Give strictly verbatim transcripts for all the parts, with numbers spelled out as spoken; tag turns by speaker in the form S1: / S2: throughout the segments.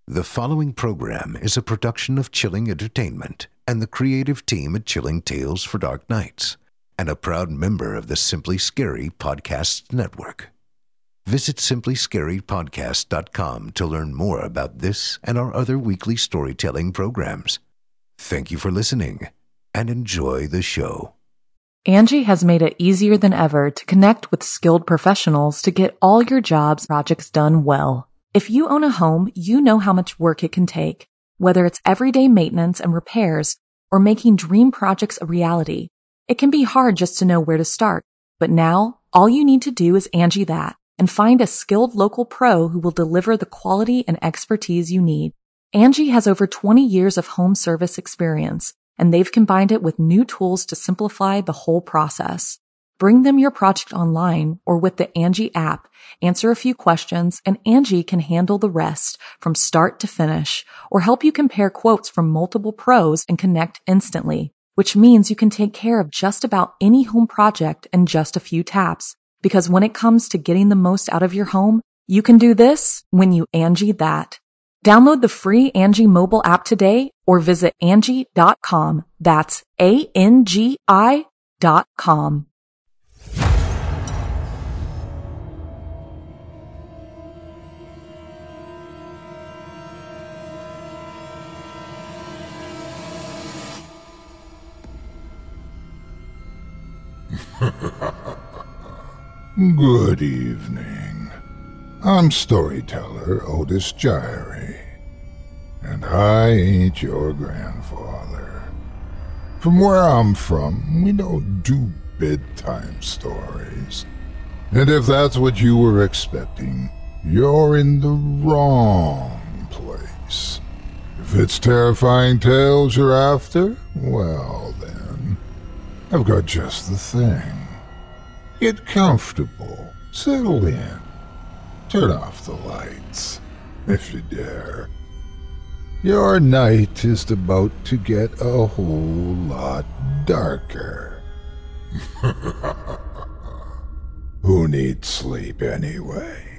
S1: The following program is a production of Chilling Entertainment and the creative team at Chilling Tales for Dark Nights, and a proud member of the Simply Scary Podcasts Network. Visit simply scary podcast dot com to learn more about this and our other weekly storytelling programs. Thank you for listening, and enjoy the show.
S2: Angie has made it easier than ever to connect with skilled professionals to get all your jobs projects done well. If you own a home, you know how much work it can take, whether it's everyday maintenance and repairs or making dream projects a reality. It can be hard just to know where to start, but now all you need to do is Angie that and find a skilled local pro who will deliver the quality and expertise you need. Angie has over twenty years of home service experience, and they've combined it with new tools to simplify the whole process. Bring them your project online or with the Angie app, answer a few questions, and Angie can handle the rest from start to finish, or help you compare quotes from multiple pros and connect instantly, which means you can take care of just about any home project in just a few taps. Because when it comes to getting the most out of your home, you can do this when you Angie that. Download the free Angie mobile app today or visit Angie dot com. That's A N G I dot com.
S3: Good evening. I'm storyteller Otis Gyrie, and I ain't your grandfather. From where I'm from, we don't do bedtime stories. And if that's what you were expecting, you're in the wrong place. If it's terrifying tales you're after, well then, I've got just the thing. Get comfortable, settle in, turn off the lights, if you dare. Your night is about to get a whole lot darker. Who needs sleep anyway?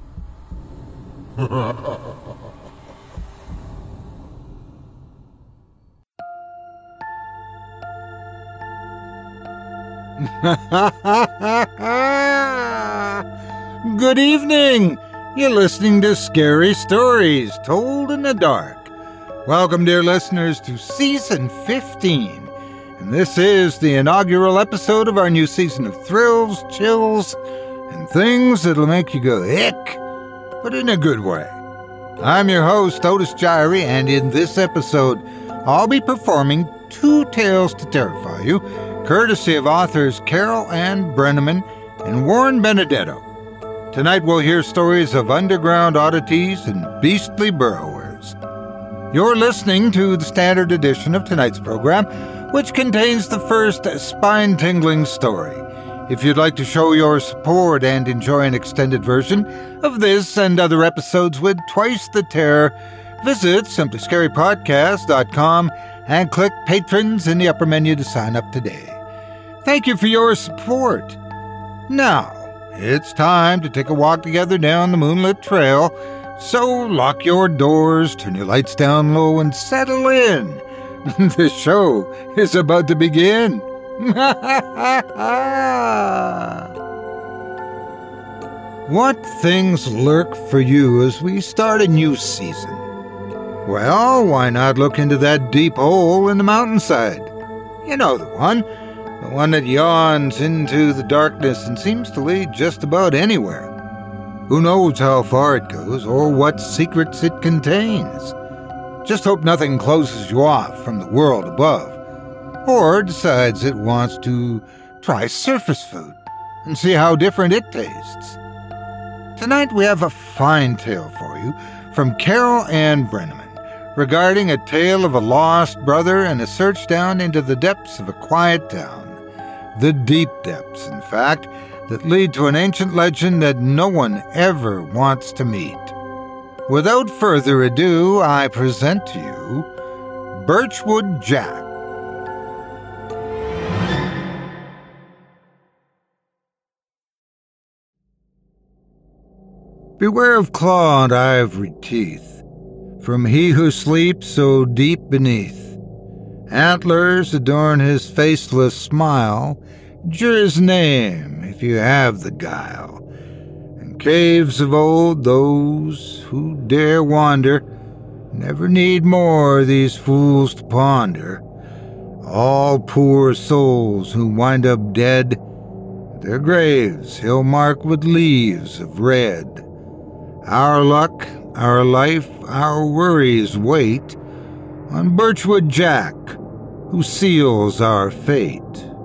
S4: Good evening! You're listening to Scary Stories Told in the Dark. Welcome, dear listeners, to Season fifteen. And this is the inaugural episode of our new season of thrills, chills, and things that'll make you go, ick, but in a good way. I'm your host, Otis Gyrie, and in this episode, I'll be performing two tales to terrify you, courtesy of authors Carol Ann Brenneman and Warren Benedetto. Tonight we'll hear stories of underground oddities and beastly burrowers. You're listening to the standard edition of tonight's program, which contains the first spine-tingling story. If you'd like to show your support and enjoy an extended version of this and other episodes with twice the terror, visit simply scary podcast dot com and click Patrons in the upper menu to sign up today. Thank you for your support. Now, it's time to take a walk together down the moonlit trail, so lock your doors, turn your lights down low, and settle in. The show is about to begin. What things lurk for you as we start a new season? Well, why not look into that deep hole in the mountainside? You know the one. The one that yawns into the darkness and seems to lead just about anywhere. Who knows how far it goes or what secrets it contains? Just hope nothing closes you off from the world above, or decides it wants to try surface food and see how different it tastes. Tonight we have a fine tale for you from Carol Ann Brenneman regarding a tale of a lost brother and a search down into the depths of a quiet town. The deep depths, in fact, that lead to an ancient legend that no one ever wants to meet. Without further ado, I present to you Birchwood Jack. Beware of claw and ivory teeth, from he who sleeps so deep beneath. Antlers adorn his faceless smile. Jure his name if you have the guile. In caves of old, those who dare wander never need more these fools to ponder. All poor souls who wind up dead, their graves he'll mark with leaves of red. Our luck, our life, our worries wait on Birchwood Jack, who seals our fate.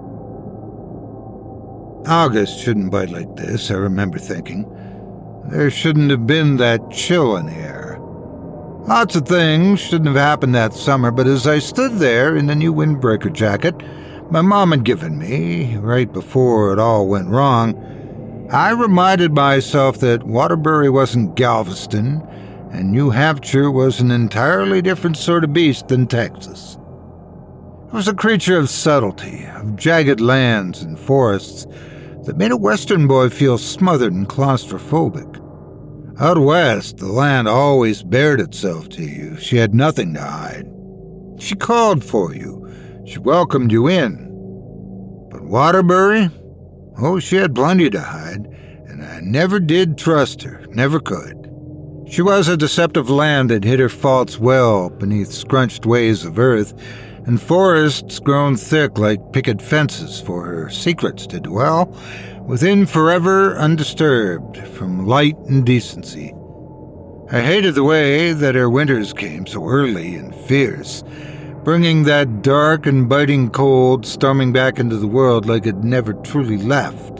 S4: August shouldn't bite like this, I remember thinking. There shouldn't have been that chill in the air. Lots of things shouldn't have happened that summer, but as I stood there in the new windbreaker jacket my mom had given me right before it all went wrong, I reminded myself that Waterbury wasn't Galveston, and New Hampshire was an entirely different sort of beast than Texas. It was a creature of subtlety, of jagged lands and forests that made a Western boy feel smothered and claustrophobic. Out west, the land always bared itself to you. She had nothing to hide. She called for you. She welcomed you in. But Waterbury? Oh, she had plenty to hide, and I never did trust her, never could. She was a deceptive land that hid her faults well beneath scrunched ways of earth, and forests grown thick like picket fences for her secrets to dwell within, forever undisturbed from light and decency. I hated the way that her winters came so early and fierce, bringing that dark and biting cold storming back into the world like it never truly left.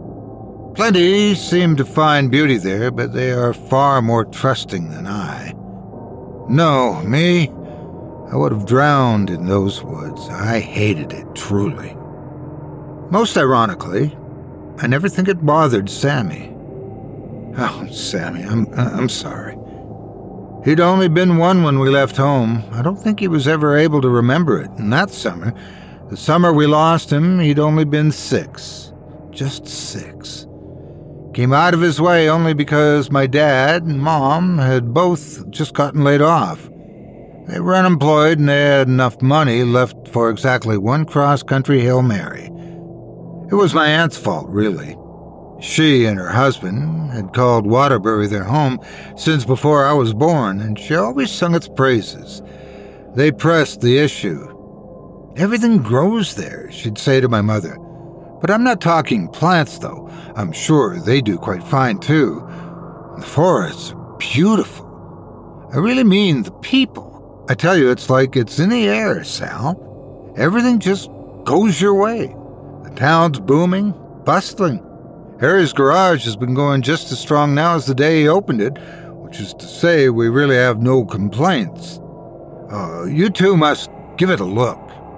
S4: Plenty seem to find beauty there, but they are far more trusting than I. No, me, I would have drowned in those woods. I hated it, truly. Most ironically, I never think it bothered Sammy. Oh, Sammy, I'm I'm sorry. He'd only been one when we left home. I don't think he was ever able to remember it. And that summer, the summer we lost him, he'd only been six. Just six. Came out of his way only because my dad and mom had both just gotten laid off. They were unemployed and they had enough money left for exactly one cross-country Hail Mary. It was my aunt's fault, really. She and her husband had called Waterbury their home since before I was born, and she always sung its praises. They pressed the issue. Everything grows there, she'd say to my mother. But I'm not talking plants, though. I'm sure they do quite fine, too. The forests are beautiful. I really mean the people. I tell you, it's like it's in the air, Sal. Everything just goes your way. The town's booming, bustling. Harry's garage has been going just as strong now as the day he opened it, which is to say we really have no complaints. Uh, you two must give it a look.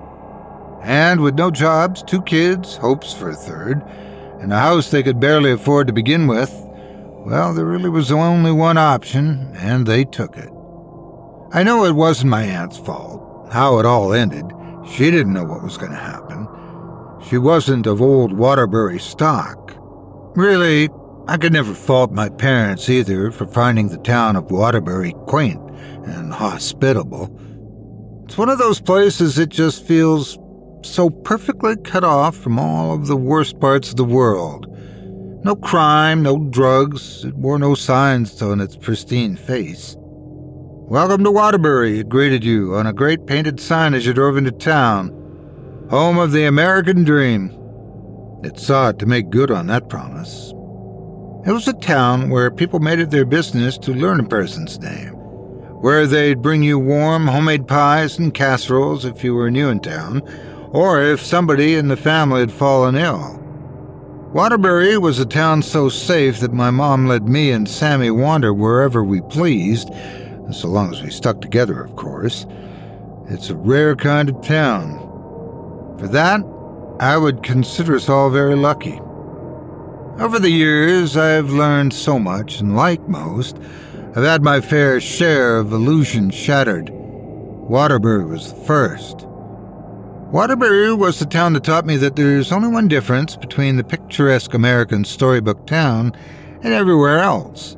S4: And with no jobs, two kids, hopes for a third, and a house they could barely afford to begin with, well, there really was only one option, and they took it. I know it wasn't my aunt's fault, how it all ended. She didn't know what was going to happen. She wasn't of old Waterbury stock. Really, I could never fault my parents either for finding the town of Waterbury quaint and hospitable. It's one of those places that just feels so perfectly cut off from all of the worst parts of the world. No crime, no drugs, it wore no signs on its pristine face. Welcome to Waterbury, it greeted you on a great painted sign as you drove into town. Home of the American dream. It sought to make good on that promise. It was a town where people made it their business to learn a person's name, where they'd bring you warm homemade pies and casseroles if you were new in town, or if somebody in the family had fallen ill. Waterbury was a town so safe that my mom let me and Sammy wander wherever we pleased, so long as we stuck together, of course. It's a rare kind of town. For that, I would consider us all very lucky. Over the years, I've learned so much, and like most, I've had my fair share of illusions shattered. Waterbury was the first. Waterbury was the town that taught me that there's only one difference between the picturesque American storybook town and everywhere else,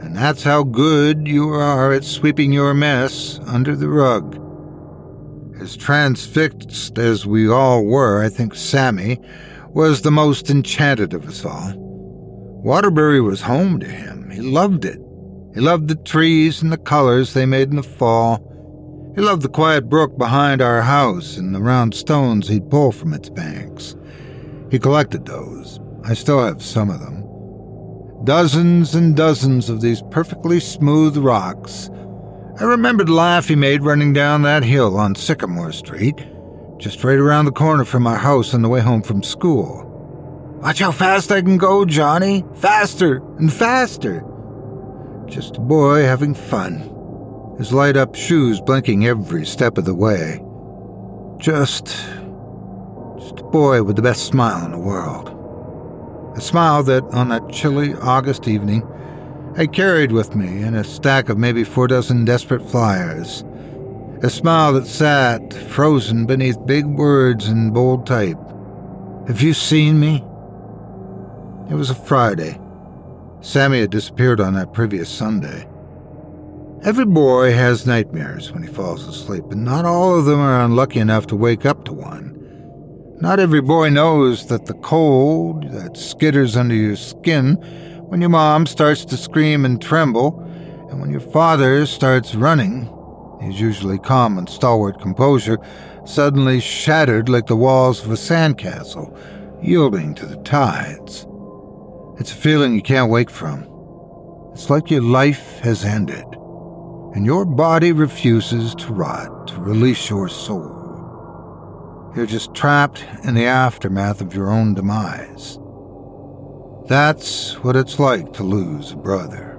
S4: And that's how good you are at sweeping your mess under the rug. As transfixed as we all were, I think Sammy was the most enchanted of us all. Waterbury was home to him. He loved it. He loved the trees and the colors they made in the fall. He loved the quiet brook behind our house and the round stones he'd pull from its banks. He collected those. I still have some of them. Dozens and dozens of these perfectly smooth rocks. I remember the laugh he made running down that hill on Sycamore Street, just right around the corner from our house on the way home from school. "Watch how fast I can go, Johnny. Faster and faster." Just a boy having fun. His light-up shoes blinking every step of the way. Just... just a boy with the best smile in the world. A smile that, on that chilly August evening, I carried with me in a stack of maybe four dozen desperate flyers. A smile that sat, frozen beneath big words in bold type. "Have you seen me?" It was a Friday. Sammy had disappeared on that previous Sunday. Every boy has nightmares when he falls asleep, and not all of them are unlucky enough to wake up to one. Not every boy knows that the cold that skitters under your skin when your mom starts to scream and tremble, and when your father starts running, his usually calm and stalwart composure suddenly shattered like the walls of a sandcastle, yielding to the tides. It's a feeling you can't wake from. It's like your life has ended, and your body refuses to rot, to release your soul. You're just trapped in the aftermath of your own demise. That's what it's like to lose a brother.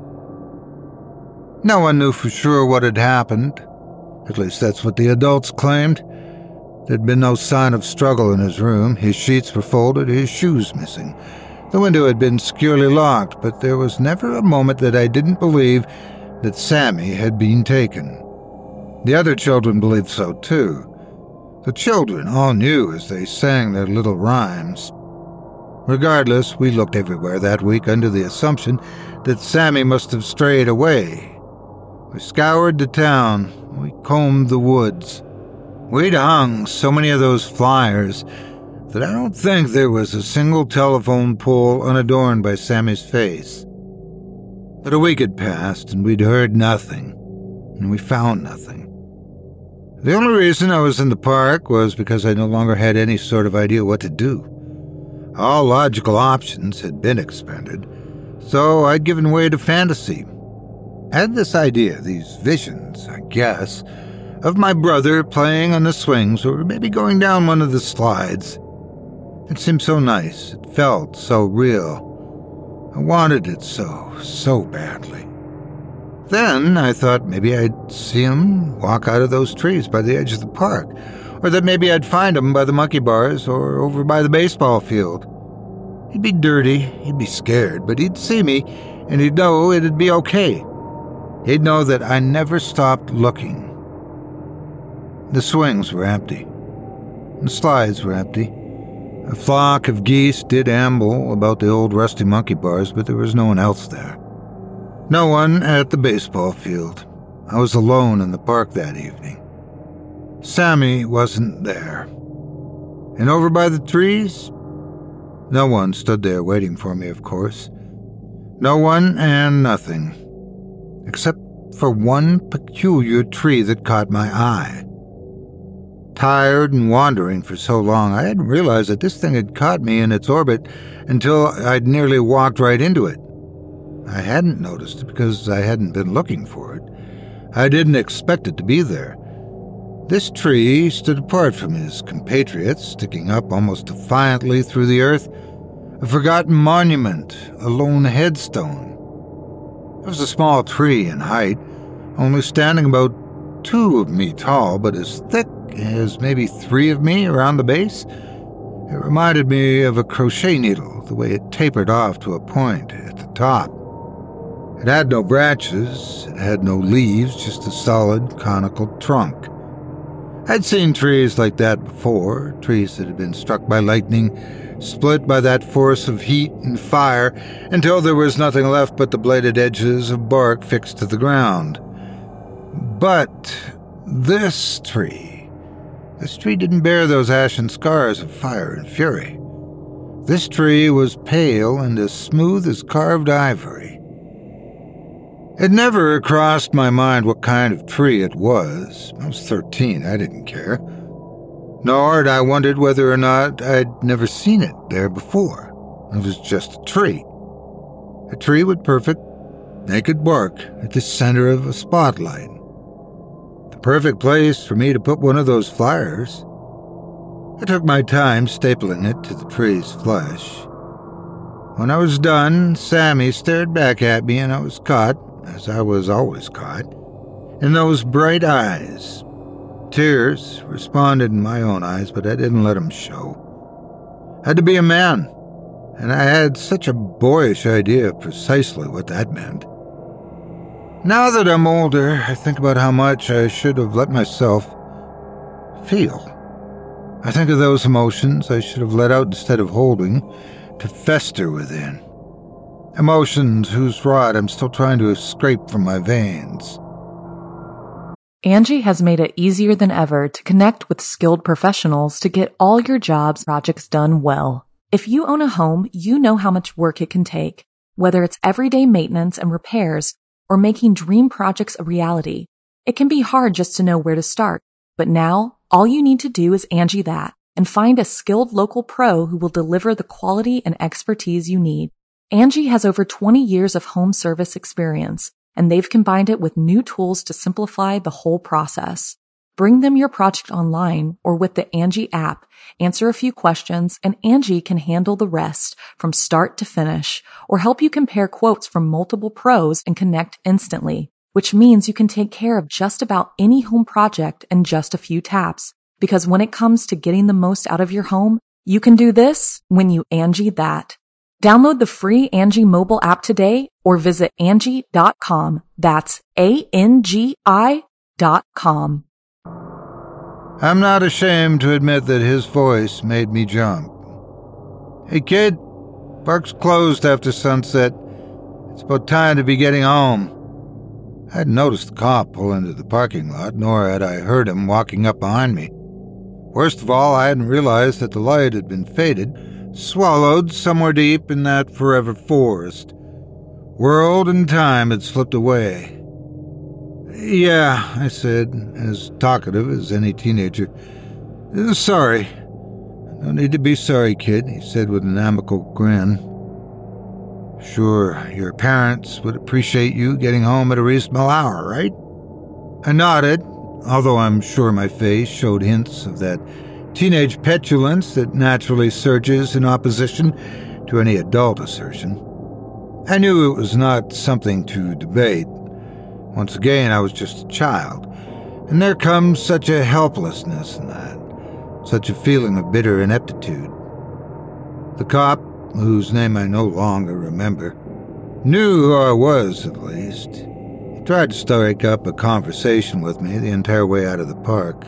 S4: No one knew for sure what had happened. At least that's what the adults claimed. There'd been no sign of struggle in his room. His sheets were folded, his shoes missing. The window had been securely locked, but there was never a moment that I didn't believe that Sammy had been taken. The other children believed so too. The children all knew as they sang their little rhymes. Regardless, we looked everywhere that week under the assumption that Sammy must have strayed away. We scoured the town. We combed the woods. We'd hung so many of those flyers that I don't think there was a single telephone pole unadorned by Sammy's face. But a week had passed, and we'd heard nothing, and we found nothing. The only reason I was in the park was because I no longer had any sort of idea what to do. All logical options had been expended, so I'd given way to fantasy. I had this idea, these visions, I guess, of my brother playing on the swings or maybe going down one of the slides. It seemed so nice. It felt so real. I wanted it so, so badly. Then I thought maybe I'd see him walk out of those trees by the edge of the park, or that maybe I'd find him by the monkey bars or over by the baseball field. He'd be dirty, he'd be scared, but he'd see me, and he'd know it'd be okay. He'd know that I never stopped looking. The swings were empty. The slides were empty. A flock of geese did amble about the old rusty monkey bars, but there was no one else there. No one at the baseball field. I was alone in the park that evening. Sammy wasn't there. And over by the trees? No one stood there waiting for me, of course. No one and nothing. Except for one peculiar tree that caught my eye. Tired and wandering for so long, I hadn't realized that this thing had caught me in its orbit until I'd nearly walked right into it. I hadn't noticed it because I hadn't been looking for it. I didn't expect it to be there. This tree stood apart from his compatriots, sticking up almost defiantly through the earth, a forgotten monument, a lone headstone. It was a small tree in height, only standing about two of me tall, but as thick as maybe three of me around the base. It reminded me of a crochet needle, the way it tapered off to a point at the top. It had no branches, it had no leaves, just a solid, conical trunk. I'd seen trees like that before, trees that had been struck by lightning, split by that force of heat and fire until there was nothing left but the bladed edges of bark fixed to the ground. But this tree, this tree didn't bear those ashen scars of fire and fury. This tree was pale and as smooth as carved ivory. It never crossed my mind what kind of tree it was. I was thirteen, I didn't care. Nor had I wondered whether or not I'd never seen it there before. It was just a tree. A tree with perfect, naked bark at the center of a spotlight. The perfect place for me to put one of those flyers. I took my time stapling it to the tree's flesh. When I was done, Sammy stared back at me and I was caught, as I was always caught, in those bright eyes. Tears responded in my own eyes, but I didn't let them show. I had to be a man, and I had such a boyish idea of precisely what that meant. Now that I'm older, I think about how much I should have let myself feel. I think of those emotions I should have let out instead of holding to fester within. Emotions whose rot I'm still trying to scrape from my veins.
S2: Angie has made it easier than ever to connect with skilled professionals to get all your jobs projects done well. If you own a home, you know how much work it can take, whether it's everyday maintenance and repairs or making dream projects a reality. It can be hard just to know where to start, but now all you need to do is Angie that and find a skilled local pro who will deliver the quality and expertise you need. Angie has over twenty years of home service experience, and they've combined it with new tools to simplify the whole process. Bring them your project online or with the Angie app, answer a few questions, and Angie can handle the rest from start to finish, or help you compare quotes from multiple pros and connect instantly, which means you can take care of just about any home project in just a few taps. Because when it comes to getting the most out of your home, you can do this when you Angie that. Download the free Angie mobile app today or visit Angie dot com. That's A N G I dot com.
S4: I'm not ashamed to admit that his voice made me jump. Hey kid, park's closed after sunset. It's about time to be getting home. I hadn't noticed the cop pull into the parking lot, nor had I heard him walking up behind me. Worst of all, I hadn't realized that the light had been faded, swallowed somewhere deep in that forever forest. World and time had slipped away. Yeah, I said, as talkative as any teenager. Sorry. No need to be sorry, kid, he said with an amicable grin. Sure, your parents would appreciate you getting home at a reasonable hour, right? I nodded, although I'm sure my face showed hints of that teenage petulance that naturally surges in opposition to any adult assertion. I knew it was not something to debate. Once again, I was just a child, and there comes such a helplessness in that, such a feeling of bitter ineptitude. The cop, whose name I no longer remember, knew who I was, at least. He tried to strike up a conversation with me the entire way out of the park.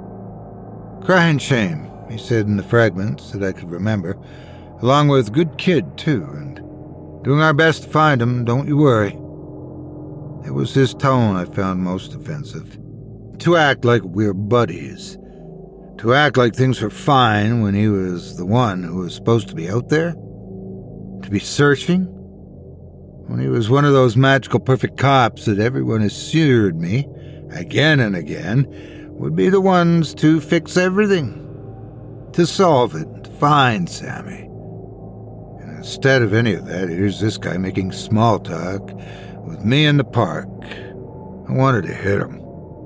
S4: Crying shame, he said in the fragments that I could remember, along with good kid, too, and doing our best to find him, don't you worry. It was his tone I found most offensive. To act like we're buddies. To act like things were fine when he was the one who was supposed to be out there. To be searching. When he was one of those magical perfect cops that everyone assured me, again and again, would be the ones to fix everything. To solve it, to find Sammy. And instead of any of that, here's this guy making small talk with me in the park. I wanted to hit him.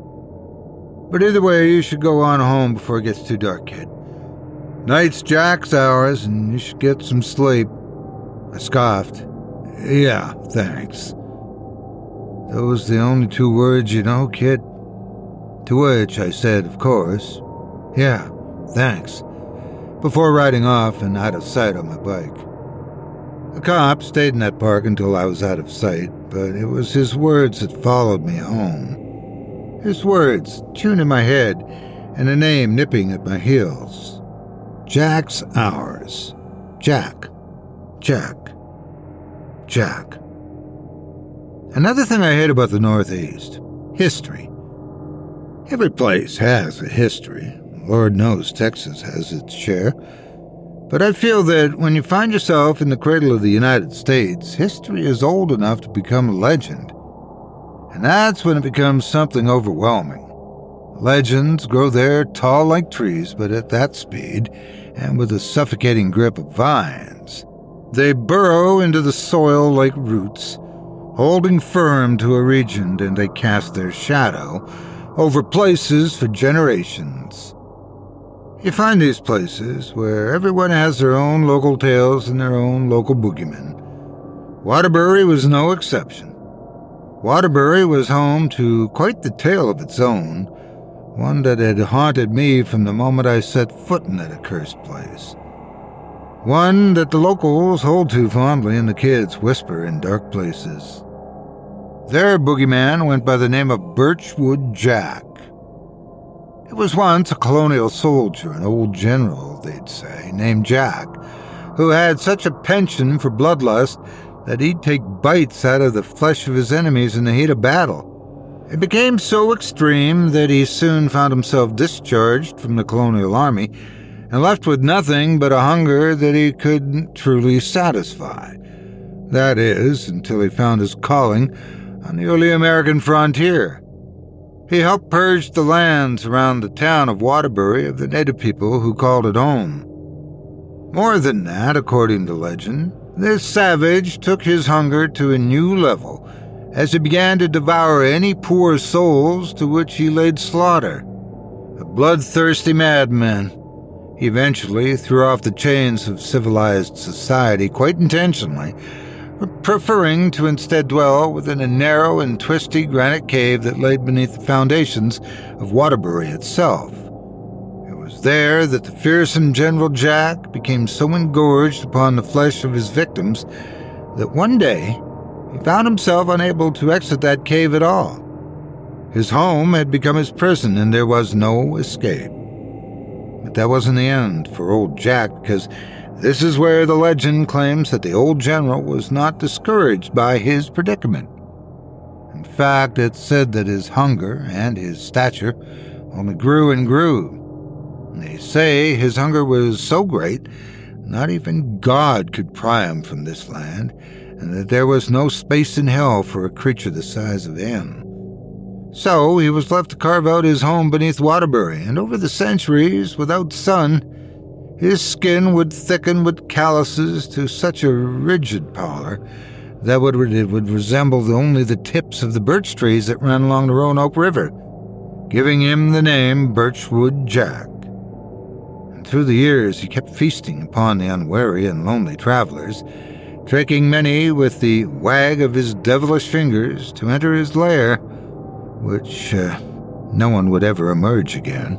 S4: But either way, you should go on home before it gets too dark, kid. Night's Jack's hours, and you should get some sleep. I scoffed. Yeah, thanks. Those the only two words you know, kid? To which I said, of course, yeah, thanks, before riding off and out of sight on my bike. The cop stayed in that park until I was out of sight, but it was his words that followed me home. His words, tuned in my head, and a name nipping at my heels. Jack's Hours. Jack, Jack, Jack. Another thing I hate about the Northeast, history. Every place has a history. Lord knows Texas has its share. But I feel that when you find yourself in the cradle of the United States, history is old enough to become a legend. And that's when it becomes something overwhelming. Legends grow there tall like trees, but at that speed, and with a suffocating grip of vines. They burrow into the soil like roots, holding firm to a region, and they cast their shadow over places for generations. You find these places where everyone has their own local tales and their own local boogeymen. Waterbury was no exception. Waterbury was home to quite the tale of its own, one that had haunted me from the moment I set foot in that accursed place. One that the locals hold to fondly and the kids whisper in dark places. Their boogeyman went by the name of Birchwood Jack. It was once a colonial soldier, an old general, they'd say, named Jack, who had such a penchant for bloodlust that he'd take bites out of the flesh of his enemies in the heat of battle. It became so extreme that he soon found himself discharged from the colonial army and left with nothing but a hunger that he couldn't truly satisfy. That is, until he found his calling on the early American frontier. He helped purge the lands around the town of Waterbury of the native people who called it home. More than that, according to legend, this savage took his hunger to a new level as he began to devour any poor souls to which he laid slaughter. A bloodthirsty madman, he eventually threw off the chains of civilized society quite intentionally, preferring to instead dwell within a narrow and twisty granite cave that laid beneath the foundations of Waterbury itself. It was there that the fearsome General Jack became so engorged upon the flesh of his victims that one day he found himself unable to exit that cave at all. His home had become his prison, and there was no escape. But that wasn't the end for old Jack, because this is where the legend claims that the old general was not discouraged by his predicament. In fact, it's said that his hunger and his stature only grew and grew. They say his hunger was so great, not even God could pry him from this land, and that there was no space in hell for a creature the size of him. So he was left to carve out his home beneath Waterbury, and over the centuries, without sun, his skin would thicken with calluses to such a rigid pallor that would, it would resemble only the tips of the birch trees that ran along the Roanoke River, giving him the name Birchwood Jack. And through the years he kept feasting upon the unwary and lonely travelers, tricking many with the wag of his devilish fingers to enter his lair, which uh, no one would ever emerge again.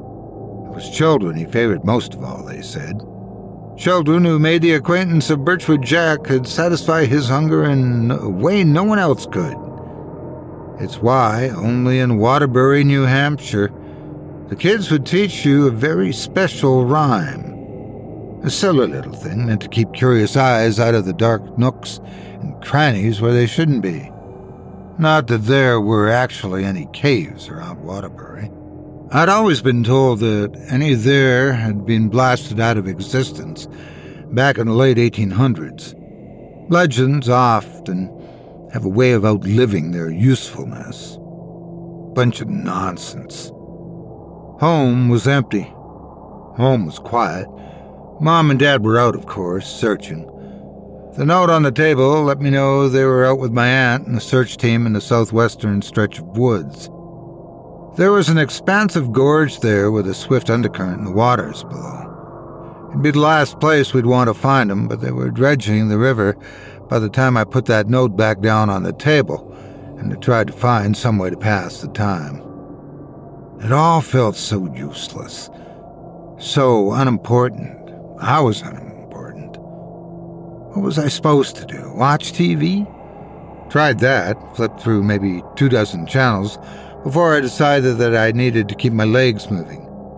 S4: It was children he favored most of all, they said. Children who made the acquaintance of Birchwood Jack could satisfy his hunger in a way no one else could. It's why, only in Waterbury, New Hampshire, the kids would teach you a very special rhyme. A silly little thing meant to keep curious eyes out of the dark nooks and crannies where they shouldn't be. Not that there were actually any caves around Waterbury. I'd always been told that any there had been blasted out of existence back in the late eighteen hundreds. Legends often have a way of outliving their usefulness. Bunch of nonsense. Home was empty. Home was quiet. Mom and Dad were out, of course, searching. The note on the table let me know they were out with my aunt and the search team in the southwestern stretch of woods. There was an expansive gorge there with a swift undercurrent in the waters below. It'd be the last place we'd want to find them, but they were dredging the river by the time I put that note back down on the table, and I tried to find some way to pass the time. It all felt so useless, so unimportant. I was unimportant. What was I supposed to do? Watch T V? Tried that, flipped through maybe two dozen channels before I decided that I needed to keep my legs moving.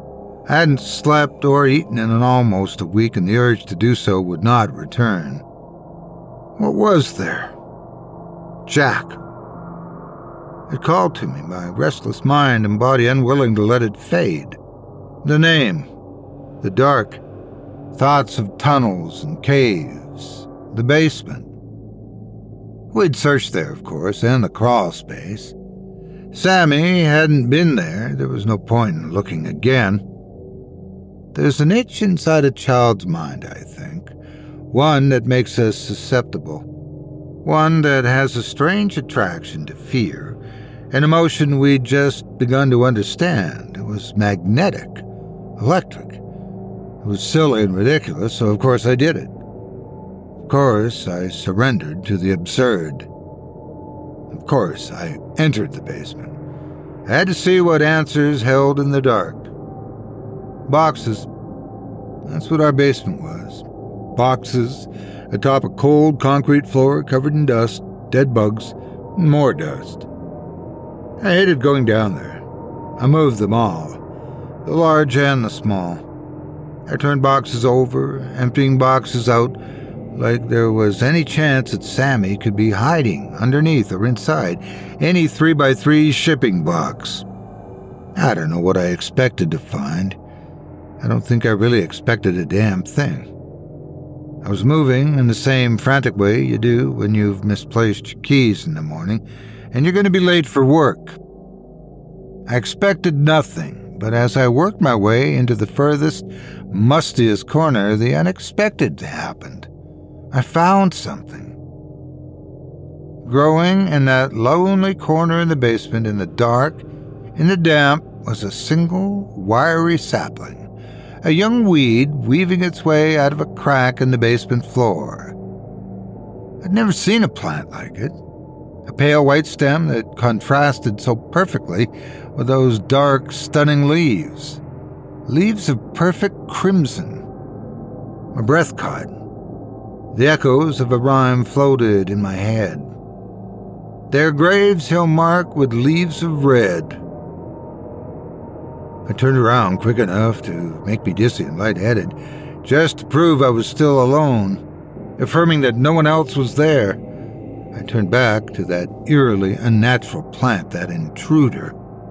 S4: I hadn't slept or eaten in an almost a week, and the urge to do so would not return. What was there? Jack. It called to me, my restless mind and body unwilling to let it fade. The name, the dark, thoughts of tunnels and caves, the basement. We'd searched there, of course, and the crawl space. Sammy hadn't been there. There was no point in looking again. There's an itch inside a child's mind, I think. One that makes us susceptible. One that has a strange attraction to fear. An emotion we'd just begun to understand. It was magnetic, electric. It was silly and ridiculous, so of course I did it. Of course I surrendered to the absurd. Of course I entered the basement. I had to see what answers held in the dark. Boxes. That's what our basement was. Boxes atop a cold concrete floor covered in dust, dead bugs, and more dust. I hated going down there. I moved them all, the large and the small. I turned boxes over, emptying boxes out, like there was any chance that Sammy could be hiding underneath or inside any three by three shipping box. I don't know what I expected to find. I don't think I really expected a damn thing. I was moving in the same frantic way you do when you've misplaced your keys in the morning and you're going to be late for work. I expected nothing, but as I worked my way into the furthest, mustiest corner, the unexpected happened. I found something. Growing in that lonely corner in the basement, in the dark, in the damp, was a single, wiry sapling, a young weed weaving its way out of a crack in the basement floor. I'd never seen a plant like it. A pale white stem that contrasted so perfectly with those dark, stunning leaves. Leaves of perfect crimson. My breath caught. The echoes of a rhyme floated in my head. Their graves he'll mark with leaves of red. I turned around quick enough to make me dizzy and lightheaded, just to prove I was still alone, affirming that no one else was there. I turned back to that eerily unnatural plant, that intruder.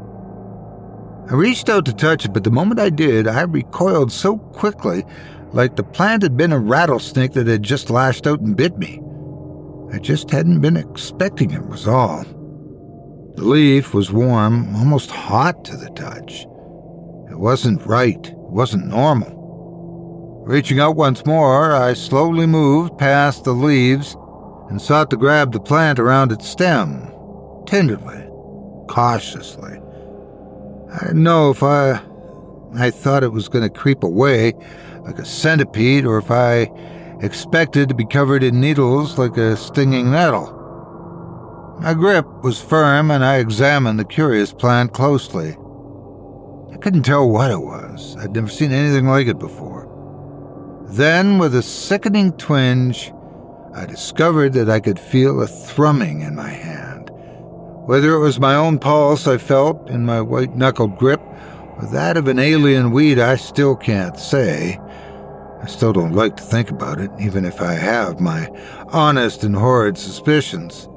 S4: I reached out to touch it, but the moment I did, I recoiled so quickly, like the plant had been a rattlesnake that had just lashed out and bit me. I just hadn't been expecting it, was all. The leaf was warm, almost hot to the touch. It wasn't right. It wasn't normal. Reaching out once more, I slowly moved past the leaves and sought to grab the plant around its stem, tenderly, cautiously. I didn't know if I... I thought it was going to creep away like a centipede, or if I expected to be covered in needles like a stinging nettle. My grip was firm, and I examined the curious plant closely. I couldn't tell what it was. I'd never seen anything like it before. Then, with a sickening twinge, I discovered that I could feel a thrumming in my hand. Whether it was my own pulse I felt in my white-knuckled grip, or that of an alien weed, I still can't say. I still don't like to think about it, even if I have my honest and horrid suspicions.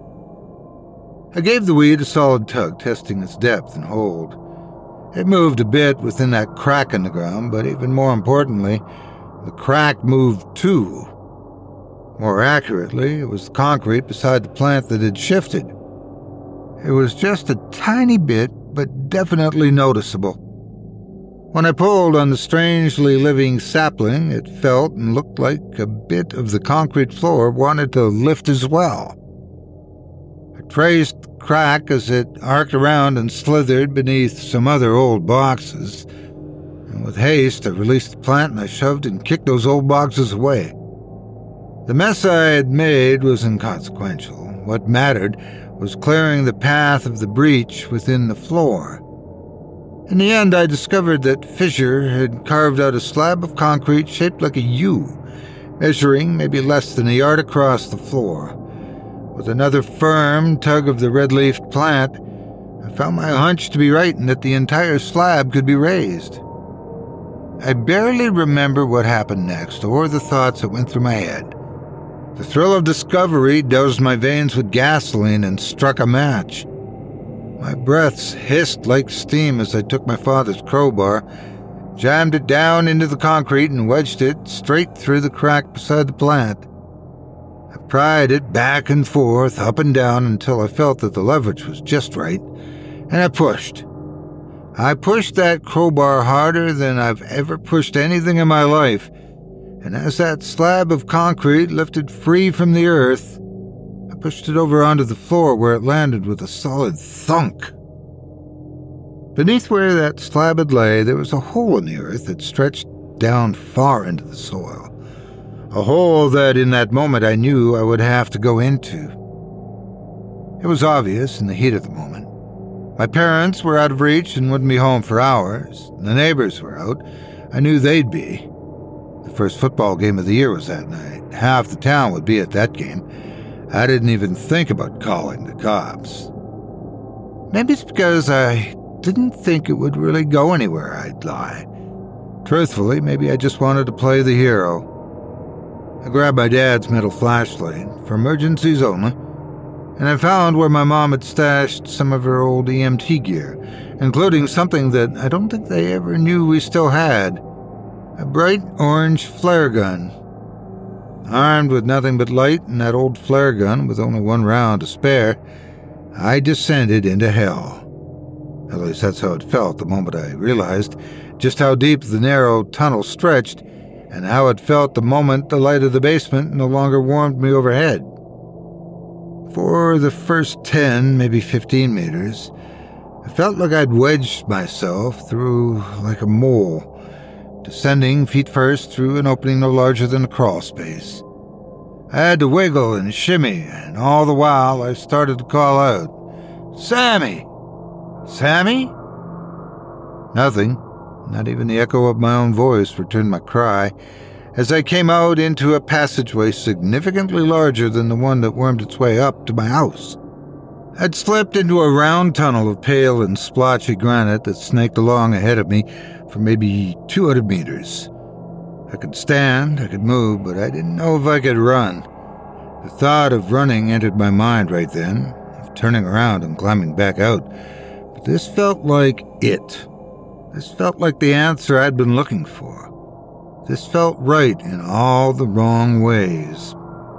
S4: I gave the weed a solid tug, testing its depth and hold. It moved a bit within that crack in the ground, but even more importantly, the crack moved too. More accurately, it was the concrete beside the plant that had shifted. It was just a tiny bit, but definitely noticeable. When I pulled on the strangely living sapling, it felt and looked like a bit of the concrete floor wanted to lift as well. I traced the crack as it arced around and slithered beneath some other old boxes, and with haste I released the plant and I shoved and kicked those old boxes away. The mess I had made was inconsequential. What mattered was clearing the path of the breach within the floor. In the end, I discovered that Fisher had carved out a slab of concrete shaped like a U, measuring maybe less than a yard across the floor. With another firm tug of the red-leafed plant, I found my hunch to be right and that the entire slab could be raised. I barely remember what happened next or the thoughts that went through my head. The thrill of discovery doused my veins with gasoline and struck a match. My breaths hissed like steam as I took my father's crowbar, jammed it down into the concrete, and wedged it straight through the crack beside the plant. I pried it back and forth, up and down, until I felt that the leverage was just right, and I pushed. I pushed that crowbar harder than I've ever pushed anything in my life, and as that slab of concrete lifted free from the earth, I pushed it over onto the floor where it landed with a solid thunk. Beneath where that slab had lay, there was a hole in the earth that stretched down far into the soil. A hole that in that moment I knew I would have to go into. It was obvious in the heat of the moment. My parents were out of reach and wouldn't be home for hours. The neighbors were out. I knew they'd be. The first football game of the year was that night. Half the town would be at that game. I didn't even think about calling the cops. Maybe it's because I didn't think it would really go anywhere, I'd lie. Truthfully, maybe I just wanted to play the hero. I grabbed my dad's metal flashlight, for emergencies only, and I found where my mom had stashed some of her old E M T gear, including something that I don't think they ever knew we still had, a bright orange flare gun. Armed with nothing but light and that old flare gun with only one round to spare, I descended into hell. At least that's how it felt the moment I realized just how deep the narrow tunnel stretched, and how it felt the moment the light of the basement no longer warmed me overhead. For the first ten, maybe fifteen meters, I felt like I'd wedged myself through like a mole, descending feet first through an opening no larger than a crawl space. I had to wiggle and shimmy, and all the while I started to call out, "Sammy! Sammy?" Nothing, not even the echo of my own voice, returned my cry as I came out into a passageway significantly larger than the one that wormed its way up to my house. I'd slipped into a round tunnel of pale and splotchy granite that snaked along ahead of me for maybe two hundred meters. I could stand, I could move, but I didn't know if I could run. The thought of running entered my mind right then, of turning around and climbing back out. But this felt like it. This felt like the answer I'd been looking for. This felt right in all the wrong ways.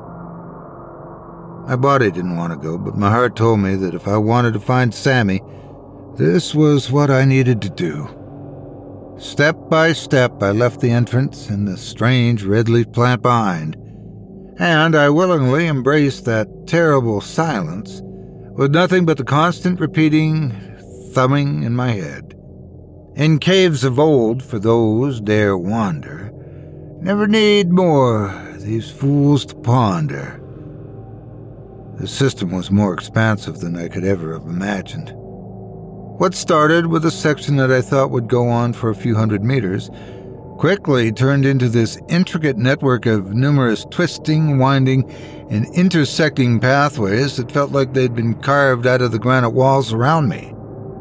S4: My body didn't want to go, but my heart told me that if I wanted to find Sammy, this was what I needed to do. Step by step, I left the entrance and the strange red-leaf plant behind, and I willingly embraced that terrible silence with nothing but the constant repeating, thumbing in my head. In caves of old, for those dare wander, never need more these fools to ponder. The system was more expansive than I could ever have imagined. What started with a section that I thought would go on for a few hundred meters quickly turned into this intricate network of numerous twisting, winding, and intersecting pathways that felt like they'd been carved out of the granite walls around me.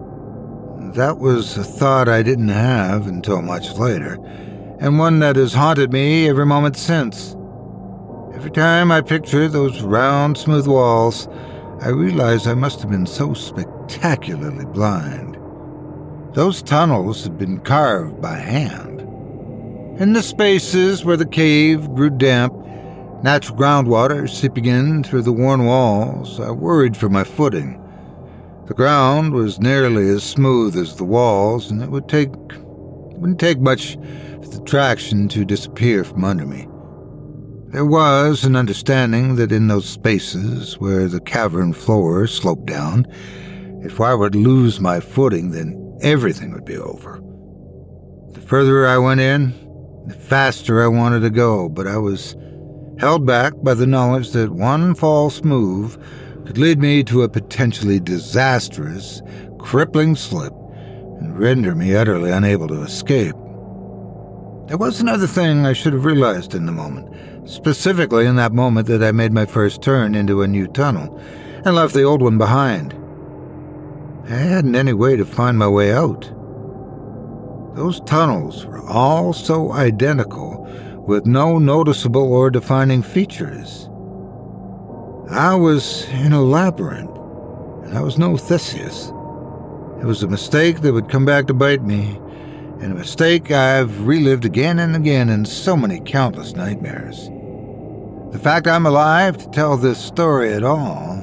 S4: That was a thought I didn't have until much later, and one that has haunted me every moment since. Every time I picture those round, smooth walls, I realize I must have been so spectacularly blind. Those tunnels had been carved by hand. In the spaces where the cave grew damp, natural groundwater seeping in through the worn walls, I worried for my footing. The ground was nearly as smooth as the walls, and it would take, it wouldn't take much for the traction to disappear from under me. There was an understanding that in those spaces where the cavern floor sloped down, if I were to lose my footing, then everything would be over. The further I went in, the faster I wanted to go, but I was held back by the knowledge that one false move could lead me to a potentially disastrous, crippling slip and render me utterly unable to escape. There was another thing I should have realized in the moment, specifically in that moment that I made my first turn into a new tunnel and left the old one behind. I hadn't any way to find my way out. Those tunnels were all so identical, with no noticeable or defining features. I was in a labyrinth, and I was no Theseus. It was a mistake that would come back to bite me, and a mistake I've relived again and again in so many countless nightmares. The fact I'm alive to tell this story at all.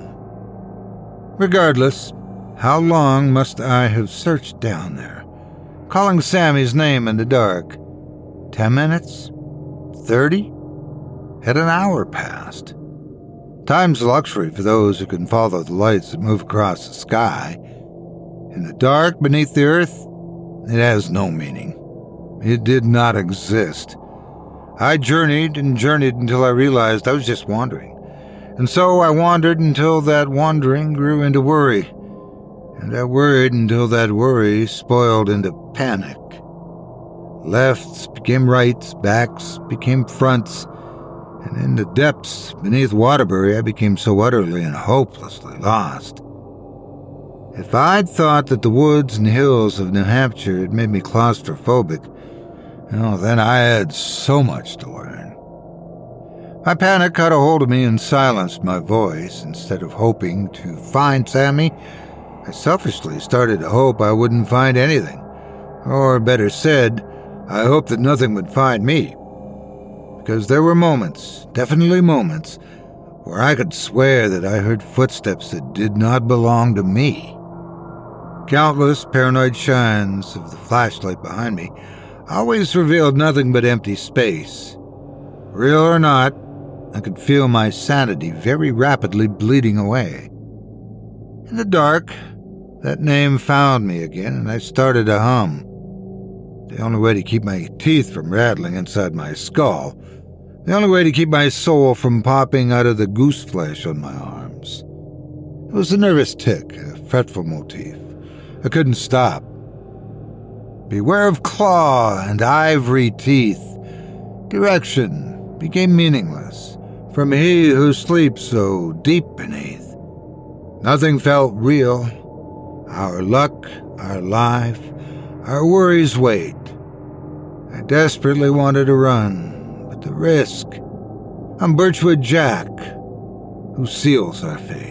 S4: Regardless, how long must I have searched down there, calling Sammy's name in the dark? Ten minutes? Thirty? Had an hour passed. Time's a luxury for those who can follow the lights that move across the sky. In the dark beneath the earth, it has no meaning. It did not exist. I journeyed and journeyed until I realized I was just wandering. And so I wandered until that wandering grew into worry. And I worried until that worry spoiled into panic. Lefts became rights, backs became fronts, and in the depths beneath Waterbury I became so utterly and hopelessly lost. If I'd thought that the woods and hills of New Hampshire had made me claustrophobic, well, then I had so much to learn. My panic caught a hold of me and silenced my voice. Instead of hoping to find Sammy, I selfishly started to hope I wouldn't find anything. Or better said, I hoped that nothing would find me. Because there were moments, definitely moments, where I could swear that I heard footsteps that did not belong to me. Countless paranoid shines of the flashlight behind me always revealed nothing but empty space. Real or not, I could feel my sanity very rapidly bleeding away. In the dark, that name found me again, and I started to hum. The only way to keep my teeth from rattling inside my skull. The only way to keep my soul from popping out of the goose flesh on my arms. It was a nervous tick, a fretful motif. I couldn't stop. Beware of claw and ivory teeth. Direction became meaningless from he who sleeps so deep beneath. Nothing felt real. Our luck, our life, our worries wait. I desperately wanted to run, but the risk. I'm Birchwood Jack, who seals our fate.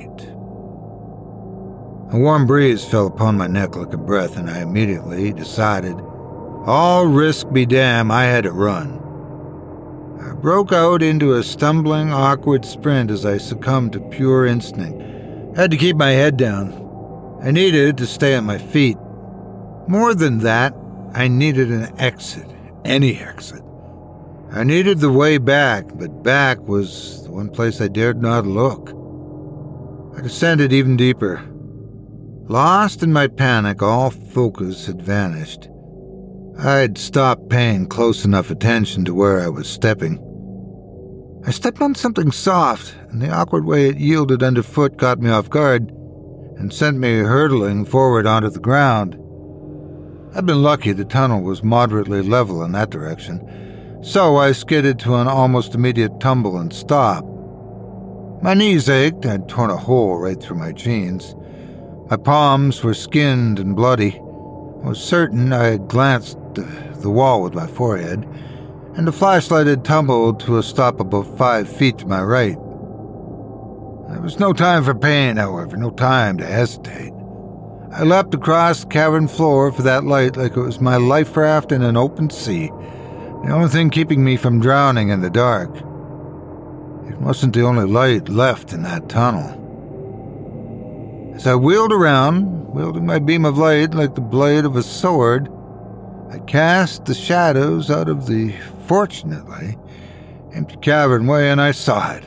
S4: A warm breeze fell upon my neck like a breath, and I immediately decided, all risk be damned, I had to run. I broke out into a stumbling, awkward sprint as I succumbed to pure instinct. I had to keep my head down. I needed to stay on my feet. More than that, I needed an exit, any exit. I needed the way back, but back was the one place I dared not look. I descended even deeper. Lost in my panic, all focus had vanished. I'd stopped paying close enough attention to where I was stepping. I stepped on something soft, and the awkward way it yielded underfoot caught me off guard and sent me hurtling forward onto the ground. I'd been lucky the tunnel was moderately level in that direction, so I skidded to an almost immediate tumble and stop. My knees ached. I'd torn a hole right through my jeans. My palms were skinned and bloody. I was certain I had glanced at the wall with my forehead, and the flashlight had tumbled to a stop about five feet to my right. There was no time for pain, however, no time to hesitate. I leapt across the cavern floor for that light like it was my life raft in an open sea, the only thing keeping me from drowning in the dark. It wasn't the only light left in that tunnel. As I wheeled around, wielding my beam of light like the blade of a sword, I cast the shadows out of the, fortunately, empty cavernway, and I saw it.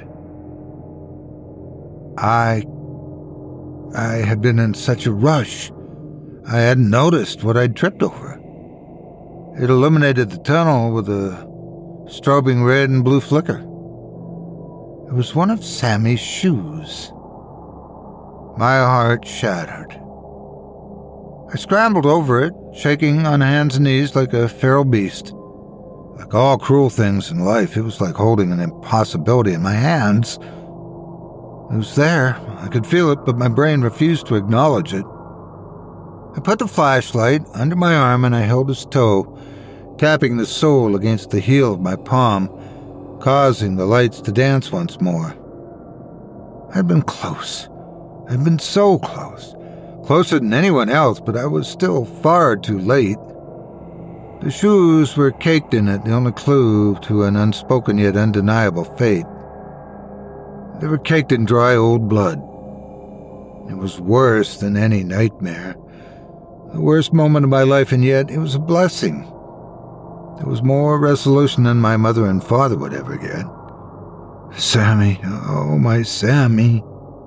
S4: I... I had been in such a rush, I hadn't noticed what I'd tripped over. It illuminated the tunnel with a strobing red and blue flicker. It was one of Sammy's shoes. My heart shattered. I scrambled over it, shaking on hands and knees like a feral beast. Like all cruel things in life, it was like holding an impossibility in my hands. It was there. I could feel it, but my brain refused to acknowledge it. I put the flashlight under my arm and I held his toe, tapping the sole against the heel of my palm, causing the lights to dance once more. I'd been close. I'd been so close. Closer than anyone else, but I was still far too late. The shoes were caked in it, the only clue to an unspoken yet undeniable fate. They were caked in dry old blood. It was worse than any nightmare. The worst moment of my life, and yet it was a blessing. There was more resolution than my mother and father would ever get. Sammy, oh my Sammy.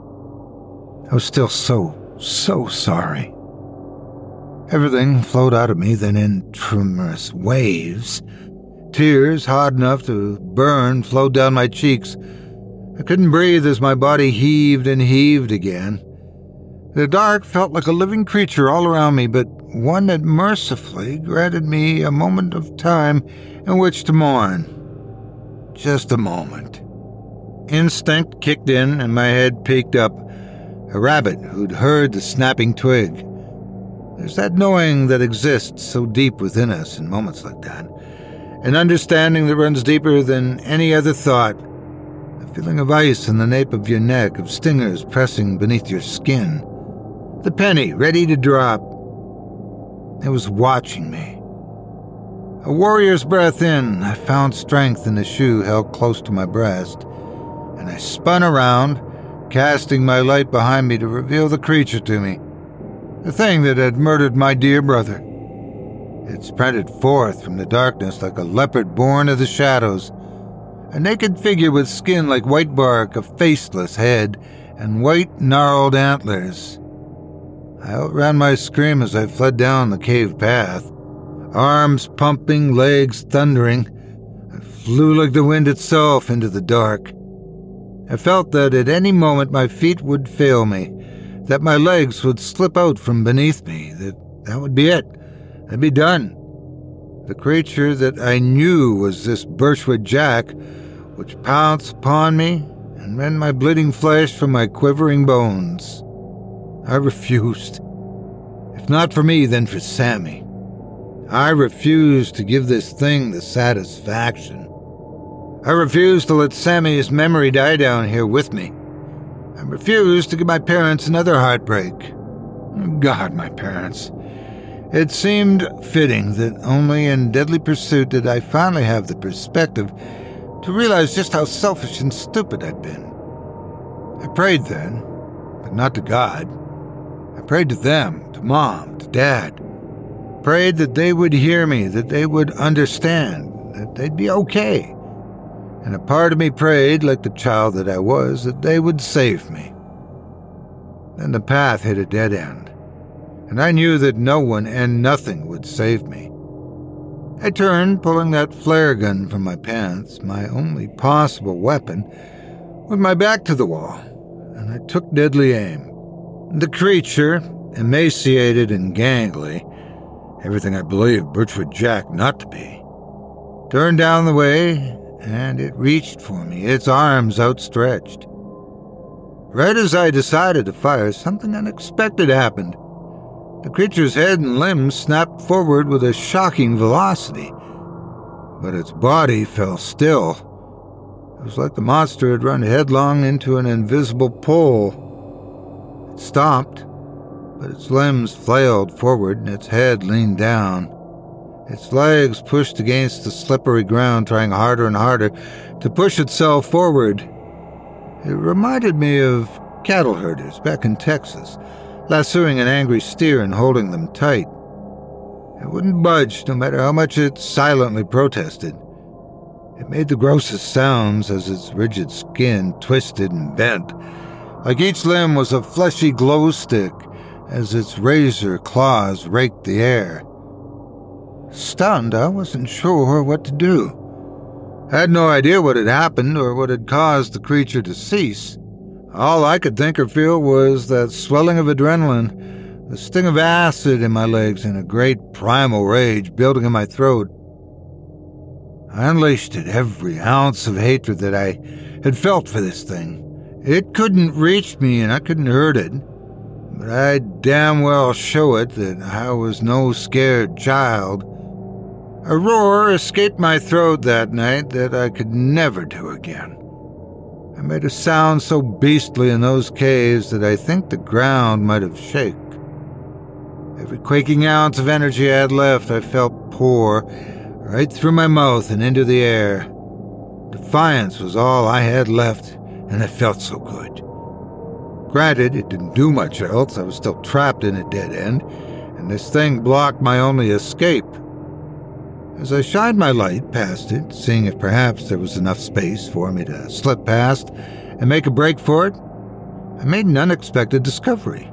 S4: I was still so, so sorry. Everything flowed out of me then in tremendous waves. Tears, hot enough to burn, flowed down my cheeks. I couldn't breathe as my body heaved and heaved again. The dark felt like a living creature all around me, but one that mercifully granted me a moment of time in which to mourn. Just a moment. Instinct kicked in and my head peeked up. A rabbit who'd heard the snapping twig. There's that knowing that exists so deep within us in moments like that. An understanding that runs deeper than any other thought. A feeling of ice in the nape of your neck, of stingers pressing beneath your skin. The penny ready to drop. It was watching me. A warrior's breath in, I found strength in the shoe held close to my breast, and I spun around, casting my light behind me to reveal the creature to me. The thing that had murdered my dear brother. It sprinted forth from the darkness like a leopard born of the shadows. A naked figure with skin like white bark, a faceless head, and white gnarled antlers. I outran my scream as I fled down the cave path. Arms pumping, legs thundering. I flew like the wind itself into the dark. I felt that at any moment my feet would fail me, that my legs would slip out from beneath me, that that would be it. I'd be done. The creature that I knew was this Birchwood Jack would pounce upon me and rend my bleeding flesh from my quivering bones. I refused. If not for me, then for Sammy. I refused to give this thing the satisfaction. I refused to let Sammy's memory die down here with me. I refused to give my parents another heartbreak. God, my parents. It seemed fitting that only in deadly pursuit did I finally have the perspective to realize just how selfish and stupid I'd been. I prayed then, but not to God. I prayed to them, to Mom, to Dad. Prayed that they would hear me, that they would understand, that they'd be okay. And a part of me prayed, like the child that I was, that they would save me. Then the path hit a dead end, and I knew that no one and nothing would save me. I turned, pulling that flare gun from my pants, my only possible weapon, with my back to the wall, and I took deadly aim. The creature, emaciated and gangly, everything I believed Birchwood Jack not to be, turned down the way, and it reached for me, its arms outstretched. Right as I decided to fire, something unexpected happened. The creature's head and limbs snapped forward with a shocking velocity, but its body fell still. It was like the monster had run headlong into an invisible pole. It stopped, but its limbs flailed forward and its head leaned down. Its legs pushed against the slippery ground, trying harder and harder to push itself forward. It reminded me of cattle herders back in Texas, lassoing an angry steer and holding them tight. It wouldn't budge no matter how much it silently protested. It made the grossest sounds as its rigid skin twisted and bent. Like each limb was a fleshy glow stick as its razor claws raked the air. Stunned, I wasn't sure what to do. I had no idea what had happened or what had caused the creature to cease. All I could think or feel was that swelling of adrenaline, the sting of acid in my legs, and a great primal rage building in my throat. I unleashed it, every ounce of hatred that I had felt for this thing. It couldn't reach me and I couldn't hurt it, but I'd damn well show it that I was no scared child. A roar escaped my throat that night that I could never do again. I made a sound so beastly in those caves that I think the ground might have shaken. Every quaking ounce of energy I had left I felt pour right through my mouth and into the air. Defiance was all I had left, and it felt so good. Granted, it didn't do much else. I was still trapped in a dead end, and this thing blocked my only escape. As I shined my light past it, seeing if perhaps there was enough space for me to slip past and make a break for it, I made an unexpected discovery.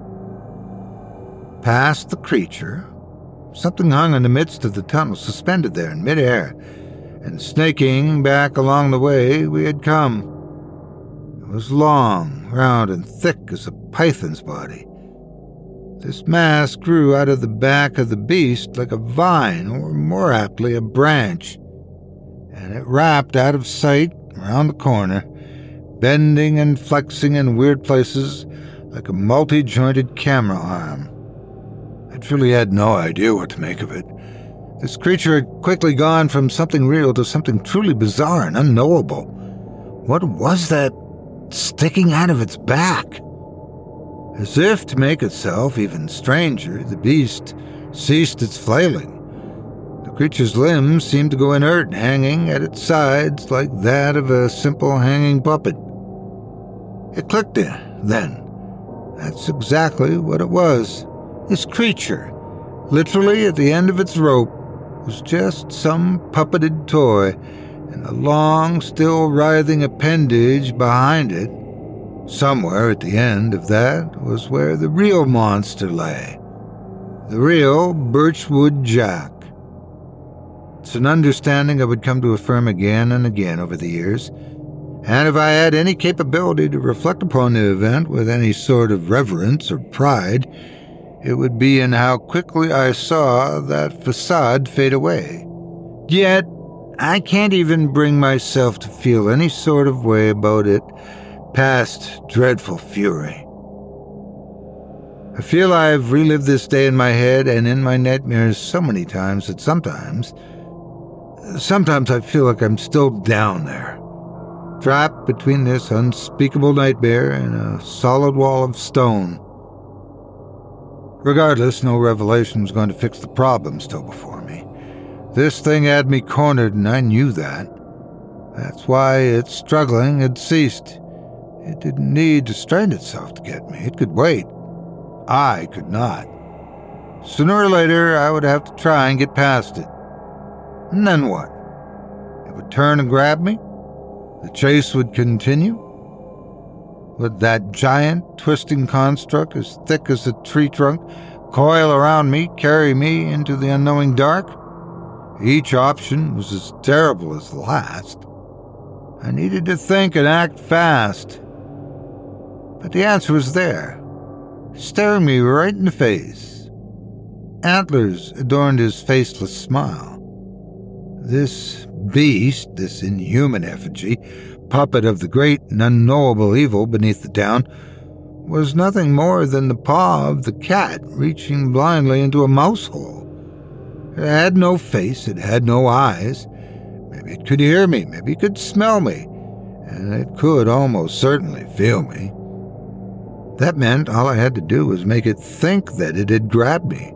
S4: Past the creature, something hung in the midst of the tunnel, suspended there in midair, and snaking back along the way we had come. It was long, round, and thick as a python's body. This mass grew out of the back of the beast like a vine, or more aptly a branch, and it wrapped out of sight around the corner, bending and flexing in weird places like a multi-jointed camera arm. I truly had no idea what to make of it. This creature had quickly gone from something real to something truly bizarre and unknowable. What was that sticking out of its back? As if to make itself even stranger, the beast ceased its flailing. The creature's limbs seemed to go inert, hanging at its sides like that of a simple hanging puppet. It clicked then. That's exactly what it was. This creature, literally at the end of its rope, was just some puppeted toy, and a long, still writhing appendage behind it. Somewhere at the end of that was where the real monster lay. The real Birchwood Jack. It's an understanding I would come to affirm again and again over the years, and if I had any capability to reflect upon the event with any sort of reverence or pride, it would be in how quickly I saw that facade fade away. Yet, I can't even bring myself to feel any sort of way about it past dreadful fury. I feel I've relived this day in my head and in my nightmares so many times that sometimes, sometimes I feel like I'm still down there, trapped between this unspeakable nightmare and a solid wall of stone. Regardless, no revelation was going to fix the problem still before me. This thing had me cornered, and I knew that. That's why its struggling had ceased. It didn't need to strain itself to get me. It could wait. I could not. Sooner or later, I would have to try and get past it. And then what? It would turn and grab me? The chase would continue? Would that giant, twisting construct, as thick as a tree trunk, coil around me, carry me into the unknowing dark? Each option was as terrible as the last. I needed to think and act fast. But the answer was there, staring me right in the face. Antlers adorned his faceless smile. This beast, this inhuman effigy, puppet of the great and unknowable evil beneath the down, was nothing more than the paw of the cat reaching blindly into a mouse hole. It had no face, it had no eyes. Maybe it could hear me, maybe it could smell me, and it could almost certainly feel me. That meant all I had to do was make it think that it had grabbed me.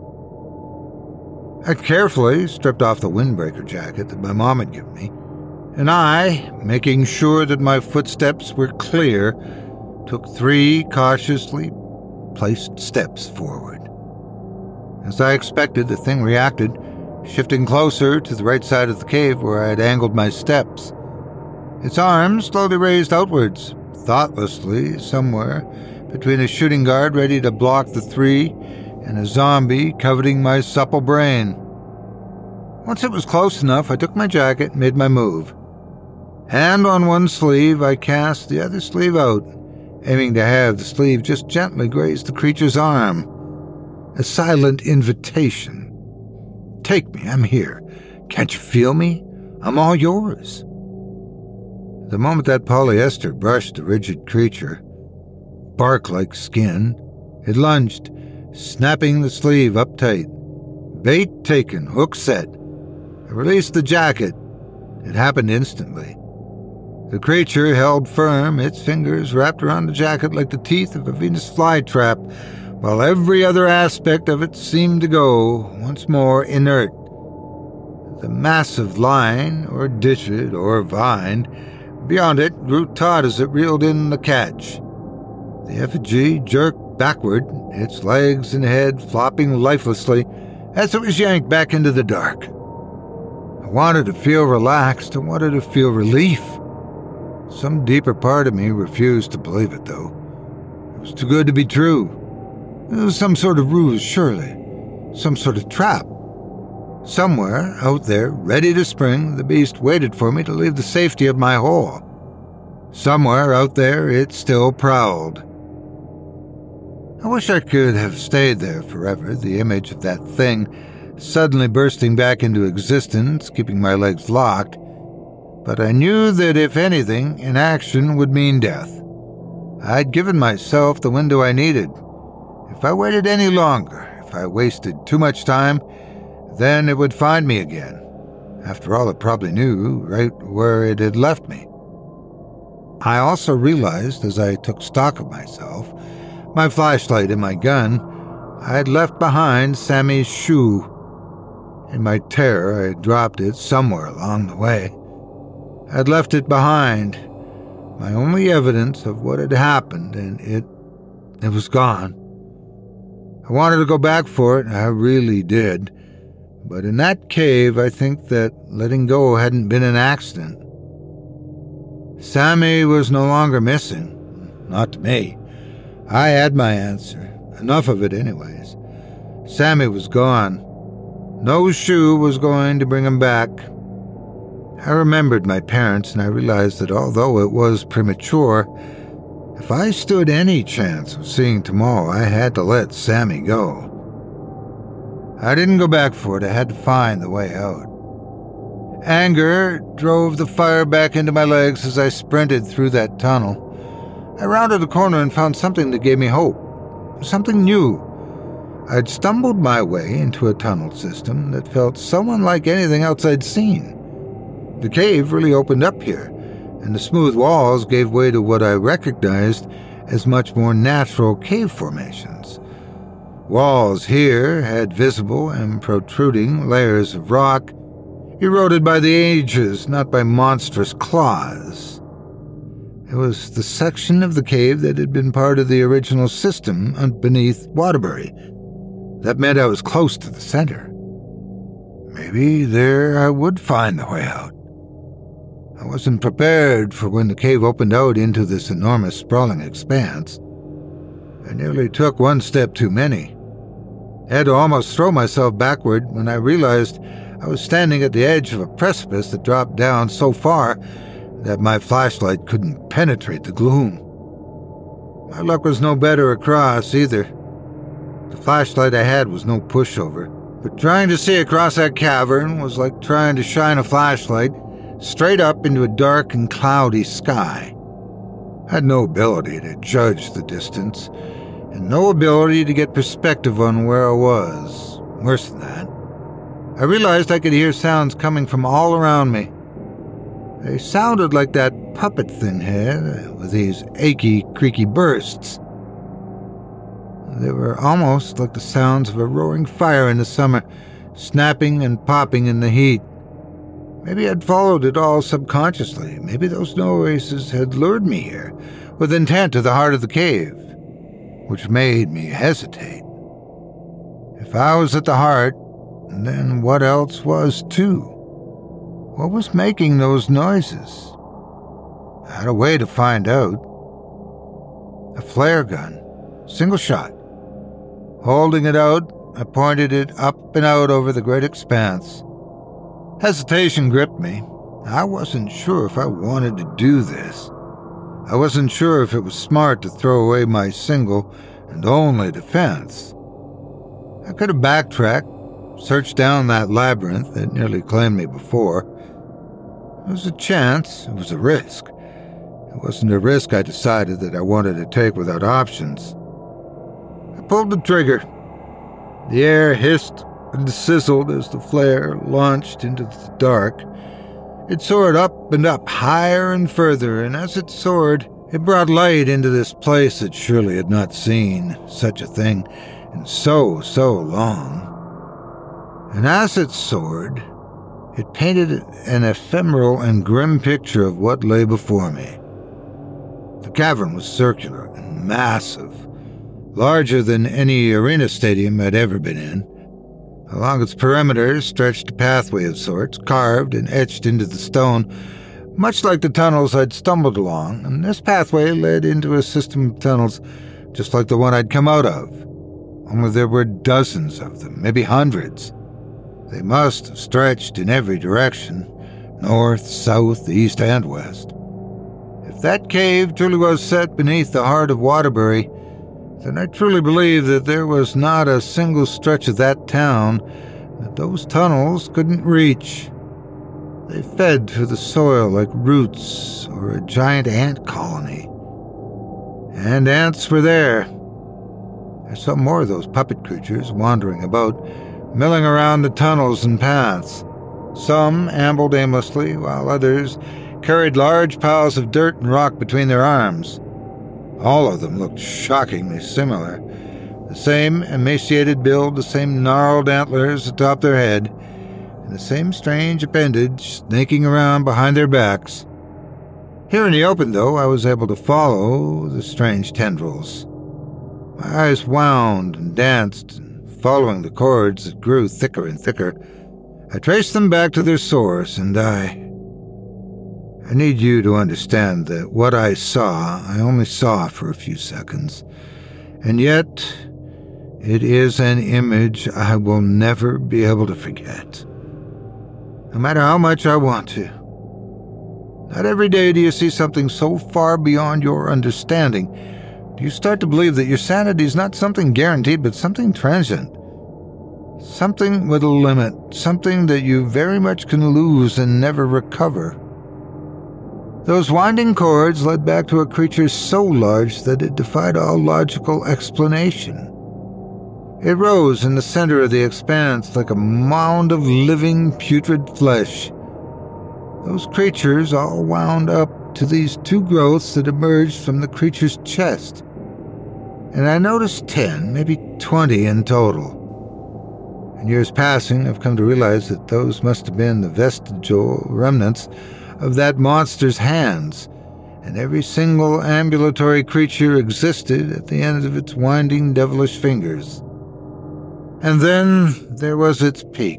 S4: I carefully stripped off the windbreaker jacket that my mom had given me, and I, making sure that my footsteps were clear, took three cautiously placed steps forward. As I expected, the thing reacted, shifting closer to the right side of the cave where I had angled my steps. Its arms slowly raised outwards, thoughtlessly, somewhere between a shooting guard ready to block the three and a zombie coveting my supple brain. Once it was close enough, I took my jacket and made my move. Hand on one sleeve, I cast the other sleeve out, aiming to have the sleeve just gently graze the creature's arm. A silent invitation. Take me, I'm here. Can't you feel me? I'm all yours. The moment that polyester brushed the rigid creature, bark-like skin, It lunged, snapping the sleeve up tight. Bait taken, hook set. I released the jacket. It happened instantly. The creature held firm, its fingers wrapped around the jacket like the teeth of a Venus flytrap, while every other aspect of it seemed to go, once more inert. The massive line, or ditchet, or vine, beyond it grew taut as it reeled in the catch. The effigy jerked backward, its legs and head flopping lifelessly as it was yanked back into the dark. I wanted to feel relaxed, I wanted to feel relief. Some deeper part of me refused to believe it, though. It was too good to be true. It was some sort of ruse, surely. Some sort of trap. Somewhere out there, ready to spring, the beast waited for me to leave the safety of my hole. Somewhere out there, it still prowled. I wish I could have stayed there forever, the image of that thing suddenly bursting back into existence, keeping my legs locked. But I knew that if anything, inaction would mean death. I'd given myself the window I needed. If I waited any longer, if I wasted too much time, then it would find me again. After all, it probably knew right where it had left me. I also realized, as I took stock of myself, my flashlight and my gun, I had left behind Sammy's shoe. In my terror, I had dropped it somewhere along the way. I had left it behind, my only evidence of what had happened, and it, it was gone. I wanted to go back for it, I really did. But in that cave, I think that letting go hadn't been an accident. Sammy was no longer missing. Not to me. I had my answer. Enough of it anyways. Sammy was gone. No shoe was going to bring him back. I remembered my parents, and I realized that although it was premature, if I stood any chance of seeing tomorrow, I had to let Sammy go. I didn't go back for it. I had to find the way out. Anger drove the fire back into my legs as I sprinted through that tunnel. I rounded a corner and found something that gave me hope. Something new. I'd stumbled my way into a tunnel system that felt so unlike anything else I'd seen. The cave really opened up here, and the smooth walls gave way to what I recognized as much more natural cave formations. Walls here had visible and protruding layers of rock, eroded by the ages, not by monstrous claws. It was the section of the cave that had been part of the original system beneath Waterbury. That meant I was close to the center. Maybe there I would find the way out. I wasn't prepared for when the cave opened out into this enormous sprawling expanse. I nearly took one step too many. I had to almost throw myself backward when I realized I was standing at the edge of a precipice that dropped down so far that my flashlight couldn't penetrate the gloom. My luck was no better across either. The flashlight I had was no pushover, but trying to see across that cavern was like trying to shine a flashlight straight up into a dark and cloudy sky. I had no ability to judge the distance, and no ability to get perspective on where I was. Worse than that, I realized I could hear sounds coming from all around me. They sounded like that puppet thing had, with these achy, creaky bursts. They were almost like the sounds of a roaring fire in the summer, snapping and popping in the heat. Maybe I'd followed it all subconsciously. Maybe those noises had lured me here, with intent to the heart of the cave, which made me hesitate. If I was at the heart, then what else was too? What was making those noises? I had a way to find out. A flare gun, single shot. Holding it out, I pointed it up and out over the great expanse. Hesitation gripped me. I wasn't sure if I wanted to do this. I wasn't sure if it was smart to throw away my single and only defense. I could have backtracked, searched down that labyrinth that nearly claimed me before. It was a chance, it was a risk. It wasn't a risk I decided that I wanted to take without options. I pulled the trigger. The air hissed and sizzled as the flare launched into the dark. It soared up and up, higher and further, and as it soared, it brought light into this place that surely had not seen such a thing in so, so long. And as it soared, it painted an ephemeral and grim picture of what lay before me. The cavern was circular and massive, larger than any arena stadium I'd ever been in. Along its perimeter stretched a pathway of sorts, carved and etched into the stone, much like the tunnels I'd stumbled along, and this pathway led into a system of tunnels just like the one I'd come out of. Only there were dozens of them, maybe hundreds. They must have stretched in every direction, north, south, east, and west. If that cave truly was set beneath the heart of Waterbury, then I truly believe that there was not a single stretch of that town that those tunnels couldn't reach. They fed through the soil like roots or a giant ant colony. And ants were there. I saw more of those puppet creatures wandering about, milling around the tunnels and paths. Some ambled aimlessly, while others carried large piles of dirt and rock between their arms. All of them looked shockingly similar. The same emaciated build, the same gnarled antlers atop their head, and the same strange appendage snaking around behind their backs. Here in the open, though, I was able to follow the strange tendrils. My eyes wound and danced, and following the cords that grew thicker and thicker, I traced them back to their source, and I... I need you to understand that what I saw, I only saw for a few seconds. And yet, it is an image I will never be able to forget. No matter how much I want to. Not every day do you see something so far beyond your understanding. Do you start to believe that your sanity is not something guaranteed, but something transient. Something with a limit, something that you very much can lose and never recover. Those winding cords led back to a creature so large that it defied all logical explanation. It rose in the center of the expanse like a mound of living, putrid flesh. Those creatures all wound up to these two growths that emerged from the creature's chest. And I noticed ten, maybe twenty in total. In years passing, I've come to realize that those must have been the vestigial remnants of that monster's hands, and every single ambulatory creature existed at the end of its winding devilish fingers. And then there was its peak.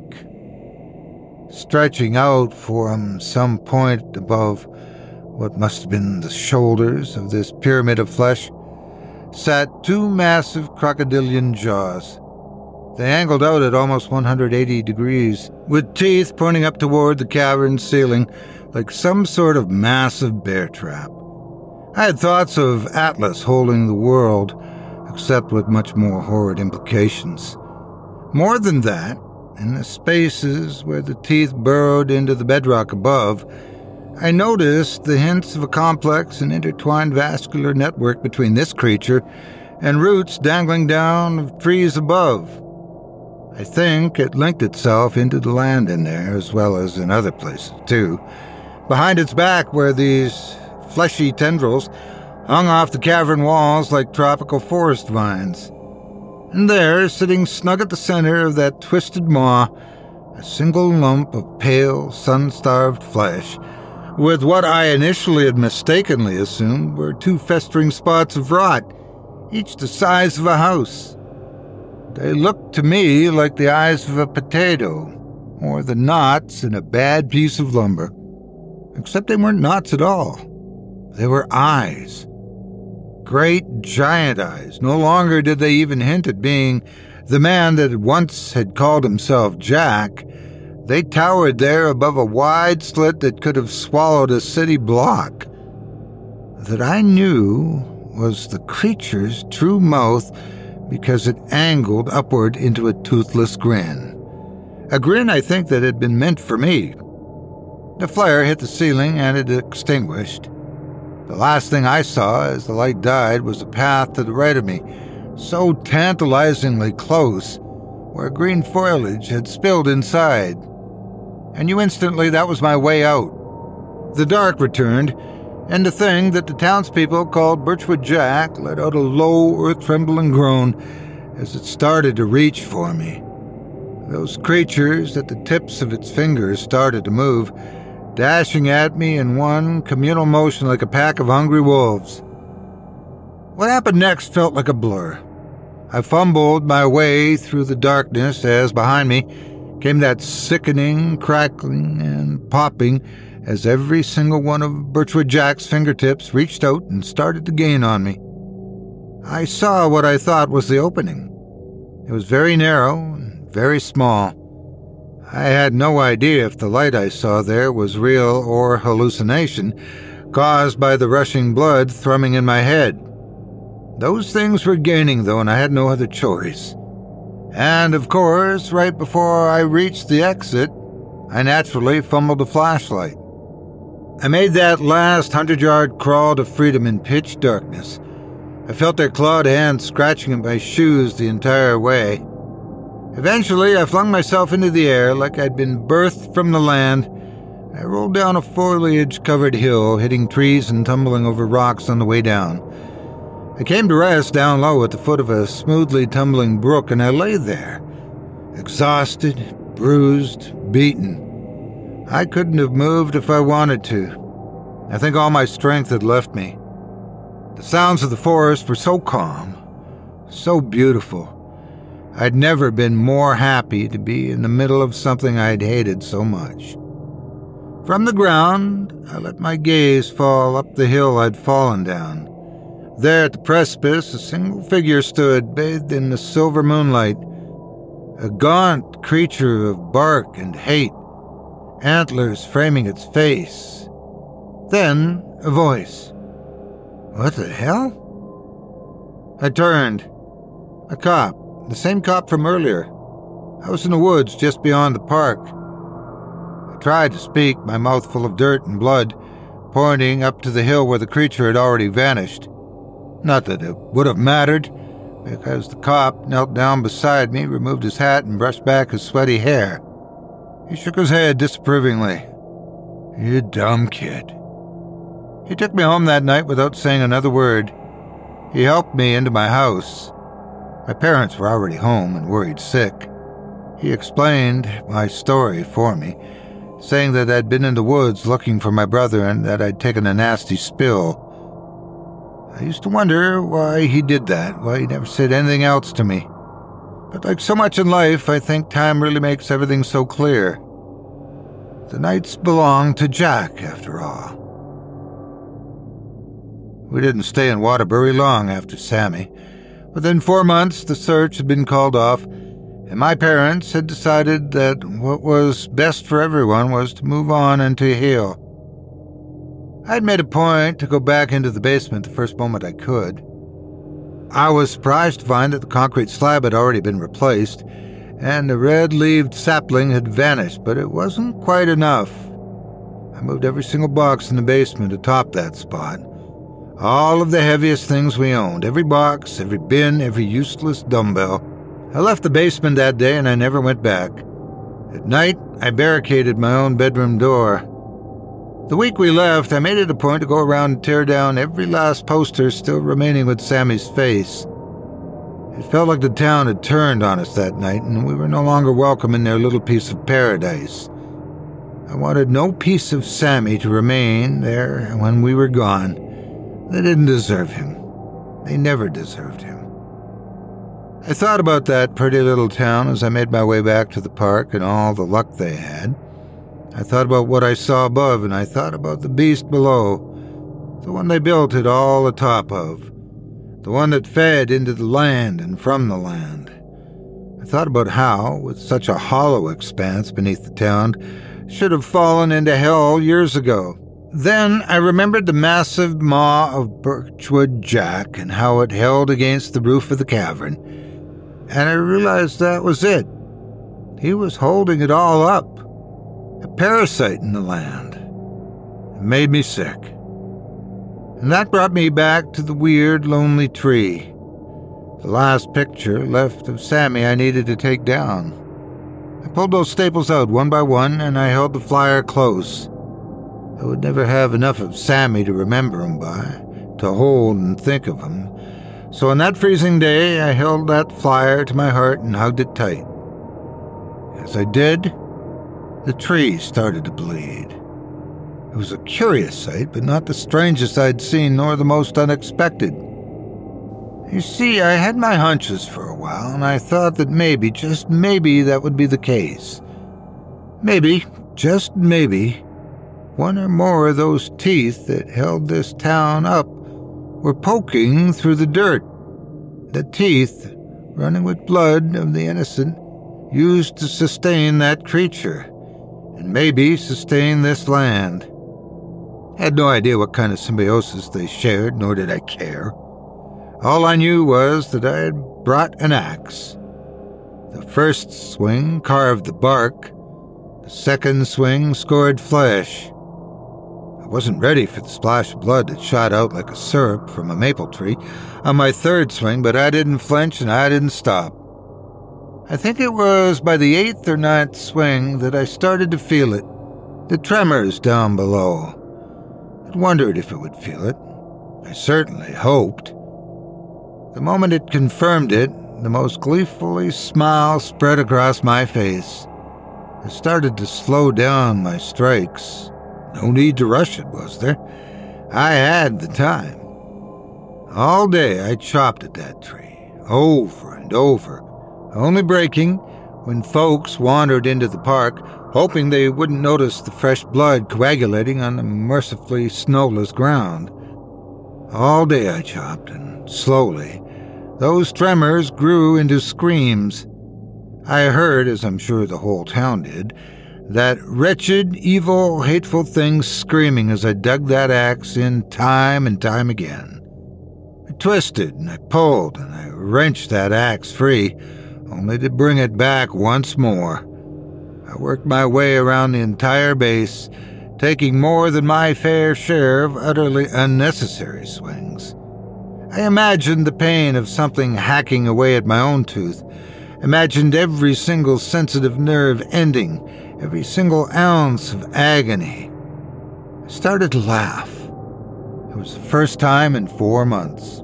S4: Stretching out from some point above what must have been the shoulders of this pyramid of flesh, sat two massive crocodilian jaws. They angled out at almost one hundred eighty degrees, with teeth pointing up toward the cavern ceiling like some sort of massive bear trap. I had thoughts of Atlas holding the world, except with much more horrid implications. More than that, in the spaces where the teeth burrowed into the bedrock above, I noticed the hints of a complex and intertwined vascular network between this creature and roots dangling down of trees above. I think it linked itself into the land in there, as well as in other places, too. Behind its back were these fleshy tendrils hung off the cavern walls like tropical forest vines. And there, sitting snug at the center of that twisted maw, a single lump of pale, sun-starved flesh, with what I initially had mistakenly assumed were two festering spots of rot, each the size of a house. They looked to me like the eyes of a potato, or the knots in a bad piece of lumber. Except they weren't knots at all. They were eyes. Great, giant eyes. No longer did they even hint at being the man that once had called himself Jack. They towered there above a wide slit that could have swallowed a city block. That I knew was the creature's true mouth because it angled upward into a toothless grin. A grin, I think, that had been meant for me. The flare hit the ceiling and it extinguished. The last thing I saw as the light died was a path to the right of me, so tantalizingly close, where green foliage had spilled inside. I knew instantly that was my way out. The dark returned, and the thing that the townspeople called Birchwood Jack let out a low, earth-trembling groan as it started to reach for me. Those creatures at the tips of its fingers started to move, dashing at me in one communal motion like a pack of hungry wolves. What happened next felt like a blur. I fumbled my way through the darkness as behind me came that sickening crackling and popping as every single one of Birchwood Jack's fingertips reached out and started to gain on me. I saw what I thought was the opening. It was very narrow and very small. I had no idea if the light I saw there was real or hallucination caused by the rushing blood thrumming in my head. Those things were gaining, though, and I had no other choice. And, of course, right before I reached the exit, I naturally fumbled a flashlight. I made that last hundred-yard crawl to freedom in pitch darkness. I felt their clawed hands scratching at my shoes the entire way. Eventually, I flung myself into the air like I'd been birthed from the land. I rolled down a foliage-covered hill, hitting trees and tumbling over rocks on the way down. I came to rest down low at the foot of a smoothly tumbling brook, and I lay there, exhausted, bruised, beaten. I couldn't have moved if I wanted to. I think all my strength had left me. The sounds of the forest were so calm, so beautiful. I'd never been more happy to be in the middle of something I'd hated so much. From the ground, I let my gaze fall up the hill I'd fallen down. There at the precipice, a single figure stood, bathed in the silver moonlight. A gaunt creature of bark and hate, antlers framing its face. Then, a voice. What the hell? I turned. A cop, the same cop from earlier. I was in the woods just beyond the park. I tried to speak, my mouth full of dirt and blood, pointing up to the hill where the creature had already vanished. Not that it would have mattered, because the cop knelt down beside me, removed his hat, and brushed back his sweaty hair. He shook his head disapprovingly. You dumb kid. He took me home that night without saying another word. He helped me into my house. My parents were already home and worried sick. He explained my story for me, saying that I'd been in the woods looking for my brother and that I'd taken a nasty spill. I used to wonder why he did that, why he never said anything else to me. But like so much in life, I think time really makes everything so clear. The nights belonged to Jack, after all. We didn't stay in Waterbury long after Sammy. Within four months, the search had been called off, and my parents had decided that what was best for everyone was to move on and to heal. I'd made a point to go back into the basement the first moment I could. I was surprised to find that the concrete slab had already been replaced, and the red-leaved sapling had vanished, but it wasn't quite enough. I moved every single box in the basement atop that spot. All of the heaviest things we owned, every box, every bin, every useless dumbbell. I left the basement that day and I never went back. At night, I barricaded my own bedroom door. The week we left, I made it a point to go around and tear down every last poster still remaining with Sammy's face. It felt like the town had turned on us that night, and we were no longer welcome in their little piece of paradise. I wanted no piece of Sammy to remain there when we were gone. They didn't deserve him. They never deserved him. I thought about that pretty little town as I made my way back to the park and all the luck they had. I thought about what I saw above, and I thought about the beast below, the one they built it all atop of, the one that fed into the land and from the land. I thought about how, with such a hollow expanse beneath the town, should have fallen into hell years ago. Then I remembered the massive maw of Birchwood Jack and how it held against the roof of the cavern, and I realized that was it. He was holding it all up. A parasite in the land. It made me sick. And that brought me back to the weird, lonely tree. The last picture left of Sammy I needed to take down. I pulled those staples out one by one, and I held the flyer close. I would never have enough of Sammy to remember him by, to hold and think of him. So on that freezing day, I held that flyer to my heart and hugged it tight. As I did, the tree started to bleed. It was a curious sight, but not the strangest I'd seen, nor the most unexpected. You see, I had my hunches for a while, and I thought that maybe, just maybe, that would be the case. Maybe, just maybe, one or more of those teeth that held this town up were poking through the dirt. The teeth, running with blood of the innocent, used to sustain that creature, and maybe sustain this land. I had no idea what kind of symbiosis they shared, nor did I care. All I knew was that I had brought an axe. The first swing carved the bark. The second swing scored flesh. I wasn't ready for the splash of blood that shot out like a syrup from a maple tree on my third swing, but I didn't flinch and I didn't stop. I think it was by the eighth or ninth swing that I started to feel it, the tremors down below. I wondered if it would feel it. I certainly hoped. The moment it confirmed it, the most gleefully smile spread across my face. I started to slow down my strikes. No need to rush it, was there? I had the time. All day I chopped at that tree, over and over, only breaking when folks wandered into the park, hoping they wouldn't notice the fresh blood coagulating on the mercifully snowless ground. All day I chopped, and slowly, those tremors grew into screams. I heard, as I'm sure the whole town did, that wretched, evil, hateful thing screaming as I dug that axe in time and time again. I twisted and I pulled and I wrenched that axe free, only to bring it back once more. I worked my way around the entire base, taking more than my fair share of utterly unnecessary swings. I imagined the pain of something hacking away at my own tooth, imagined every single sensitive nerve ending, every single ounce of agony. I started to laugh. It was the first time in four months.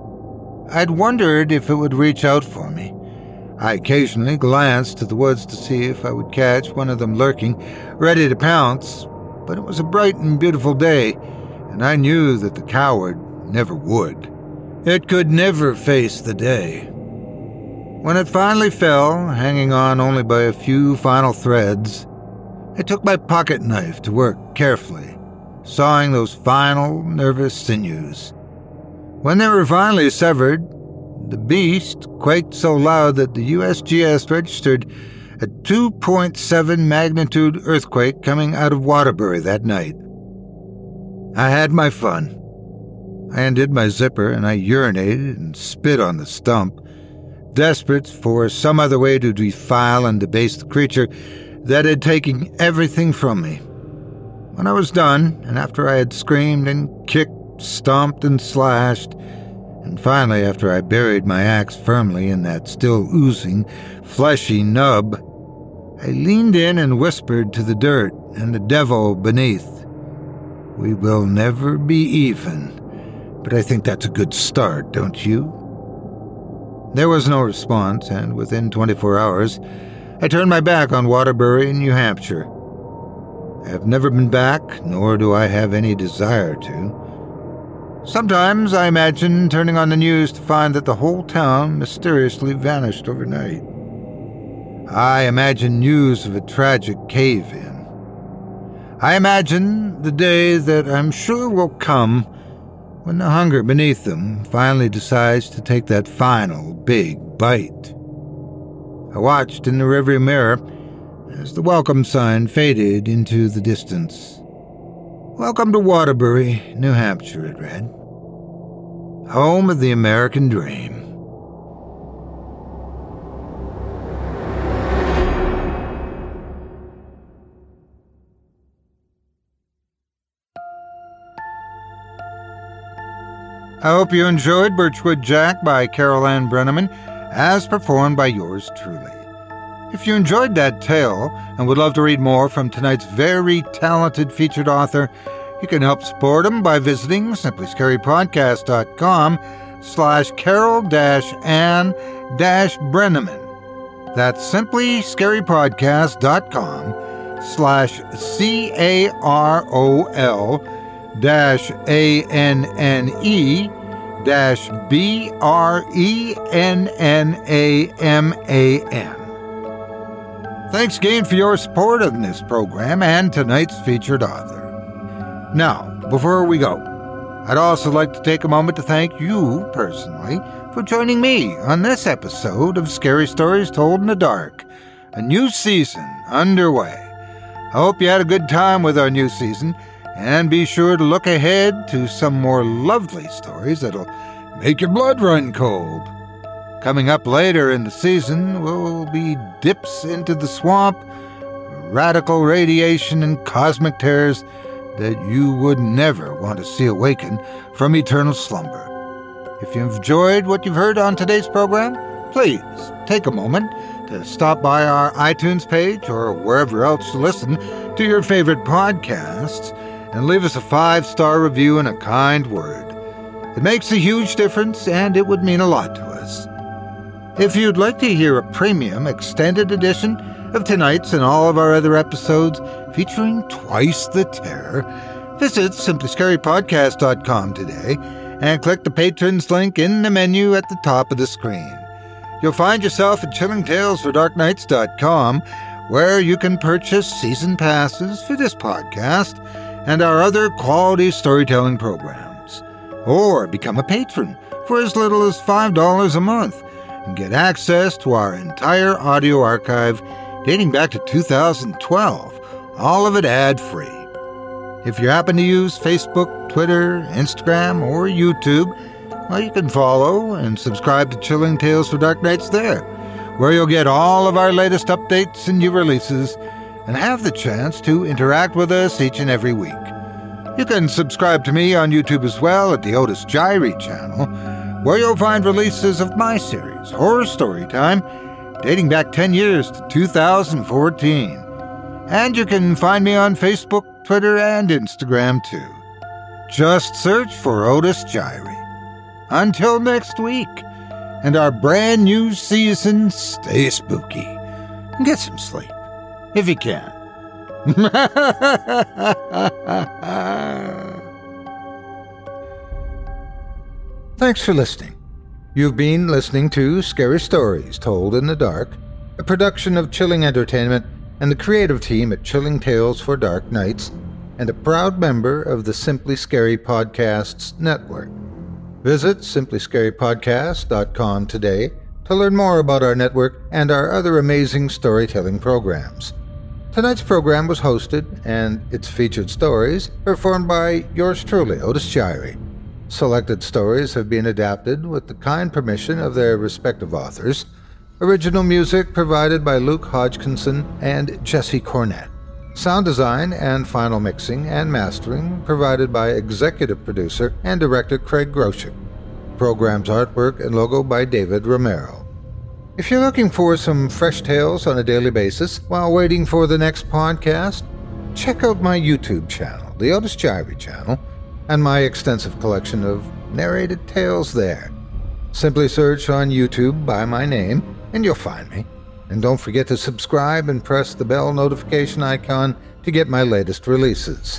S4: I'd wondered if it would reach out for me. I occasionally glanced to the woods to see if I would catch one of them lurking, ready to pounce, but it was a bright and beautiful day, and I knew that the coward never would. It could never face the day. When it finally fell, hanging on only by a few final threads, I took my pocket knife to work carefully, sawing those final nervous sinews. When they were finally severed, the beast quaked so loud that the U S G S registered a two point seven magnitude earthquake coming out of Waterbury that night. I had my fun. I undid my zipper and I urinated and spit on the stump, desperate for some other way to defile and debase the creature that had taken everything from me. When I was done, and after I had screamed and kicked, stomped and slashed, and finally after I buried my axe firmly in that still oozing, fleshy nub, I leaned in and whispered to the dirt and the devil beneath, "We will never be even, but I think that's a good start, don't you?" There was no response, and within twenty-four hours, I turned my back on Waterbury, New Hampshire. I have never been back, nor do I have any desire to. Sometimes I imagine turning on the news to find that the whole town mysteriously vanished overnight. I imagine news of a tragic cave-in. I imagine the day that I'm sure will come when the hunger beneath them finally decides to take that final big bite. I watched in the rearview mirror as the welcome sign faded into the distance. "Welcome to Waterbury, New Hampshire," it read. "Home of the American dream." I hope you enjoyed Birchwood Jack by Carol Ann Brenneman, as performed by yours truly. If you enjoyed that tale and would love to read more from tonight's very talented featured author, you can help support him by visiting simplyscarypodcast.com slash Carol dash Ann dash Brenneman. That's simplyscarypodcast.com slash C-A-R-O-L dash A-N-N-E dash B-R-E-N-N-A-M-A-N. Thanks again for your support of this program and tonight's featured author. Now, before we go, I'd also like to take a moment to thank you personally for joining me on this episode of Scary Stories Told in the Dark, a new season underway. I hope you had a good time with our new season, and be sure to look ahead to some more lovely stories that'll make your blood run cold. Coming up later in the season will be dips into the swamp, radical radiation, and cosmic terrors that you would never want to see awaken from eternal slumber. If you've enjoyed what you've heard on today's program, please take a moment to stop by our iTunes page or wherever else you listen to your favorite podcasts and leave us a five-star review and a kind word. It makes a huge difference, and it would mean a lot to us. If you'd like to hear a premium extended edition of tonight's and all of our other episodes featuring twice the terror, visit simply scary podcast dot com today and click the Patrons link in the menu at the top of the screen. You'll find yourself at chilling tales for dark nights dot com, where you can purchase season passes for this podcast and our other quality storytelling programs, or become a patron for as little as five dollars a month and get access to our entire audio archive dating back to two thousand twelve, all of it ad-free. If you happen to use Facebook, Twitter, Instagram, or YouTube, well, you can follow and subscribe to Chilling Tales for Dark Nights there, where you'll get all of our latest updates and new releases and have the chance to interact with us each and every week. You can subscribe to me on YouTube as well at the Otis Jiry channel, where you'll find releases of my series, Horror Storytime, dating back ten years to two thousand fourteen. And you can find me on Facebook, Twitter, and Instagram too. Just search for Otis Jiry. Until next week, and our brand new season, stay spooky and get some sleep, if you can. Thanks for listening. You've been listening to Scary Stories Told in the Dark, a production of Chilling Entertainment and the creative team at Chilling Tales for Dark Nights, and a proud member of the Simply Scary Podcasts Network. Visit simply scary podcast dot com today to learn more about our network and our other amazing storytelling programs. Tonight's program was hosted, and its featured stories performed by yours truly, Otis Jiry. Selected stories have been adapted with the kind permission of their respective authors. Original music provided by Luke Hodgkinson and Jesse Cornett. Sound design and final mixing and mastering provided by executive producer and director Craig Groshek. Program's artwork and logo by David Romero. If you're looking for some fresh tales on a daily basis while waiting for the next podcast, check out my YouTube channel, the Otis Jiry channel, and my extensive collection of narrated tales there. Simply search on YouTube by my name, and you'll find me. And don't forget to subscribe and press the bell notification icon to get my latest releases.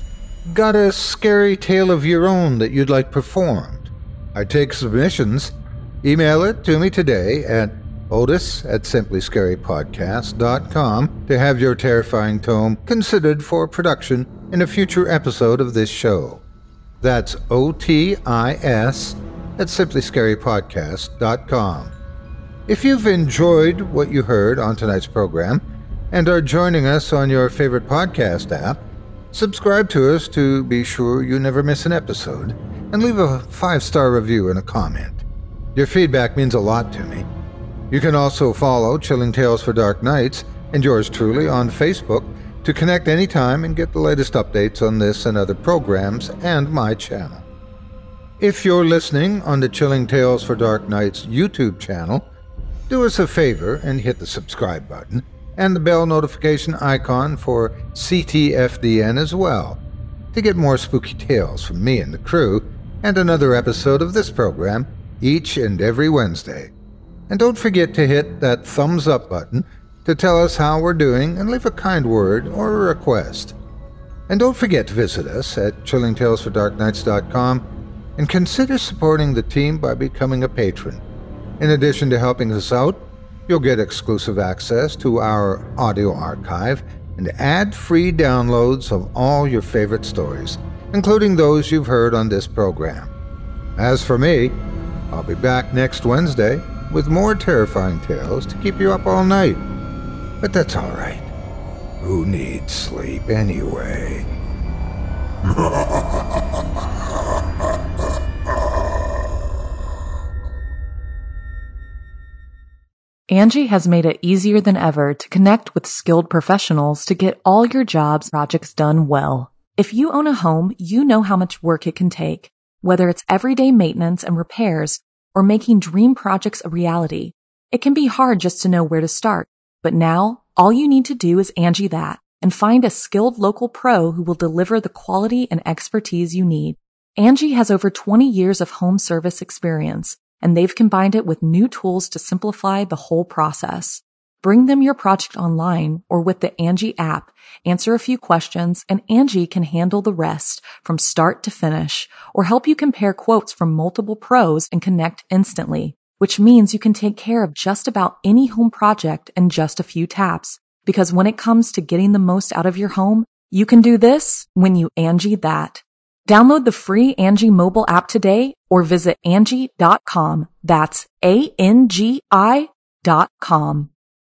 S4: Got a scary tale of your own that you'd like performed? I take submissions. Email it to me today at otis at simply scary podcast dot com to have your terrifying tome considered for production in a future episode of this show. That's O T I S at simply scary podcast dot com. If you've enjoyed what you heard on tonight's program and are joining us on your favorite podcast app, subscribe to us to be sure you never miss an episode, and leave a five-star review and a comment. Your feedback means a lot to me. You can also follow Chilling Tales for Dark Nights and yours truly on Facebook to connect anytime and get the latest updates on this and other programs and my channel. If you're listening on the Chilling Tales for Dark Nights YouTube channel, do us a favor and hit the subscribe button and the bell notification icon for C T F D N as well, to get more spooky tales from me and the crew, and another episode of this program each and every Wednesday. And don't forget to hit that thumbs up button to tell us how we're doing and leave a kind word or a request. And don't forget to visit us at chilling tales for dark nights dot com and consider supporting the team by becoming a patron. In addition to helping us out, you'll get exclusive access to our audio archive and ad-free downloads of all your favorite stories, including those you've heard on this program. As for me, I'll be back next Wednesday with more terrifying tales to keep you up all night. But that's all right. Who needs sleep anyway?
S2: Angie has made it easier than ever to connect with skilled professionals to get all your jobs projects done well. If you own a home, you know how much work it can take, whether it's everyday maintenance and repairs or making dream projects a reality. It can be hard just to know where to start, but now all you need to do is Angie that and find a skilled local pro who will deliver the quality and expertise you need. Angie has over twenty years of home service experience, and they've combined it with new tools to simplify the whole process. Bring them your project online or with the Angie app, answer a few questions, and Angie can handle the rest from start to finish, or help you compare quotes from multiple pros and connect instantly, which means you can take care of just about any home project in just a few taps. Because when it comes to getting the most out of your home, you can do this when you Angie that. Download the free Angie mobile app today or visit Angie dot com. That's A N G I dot com.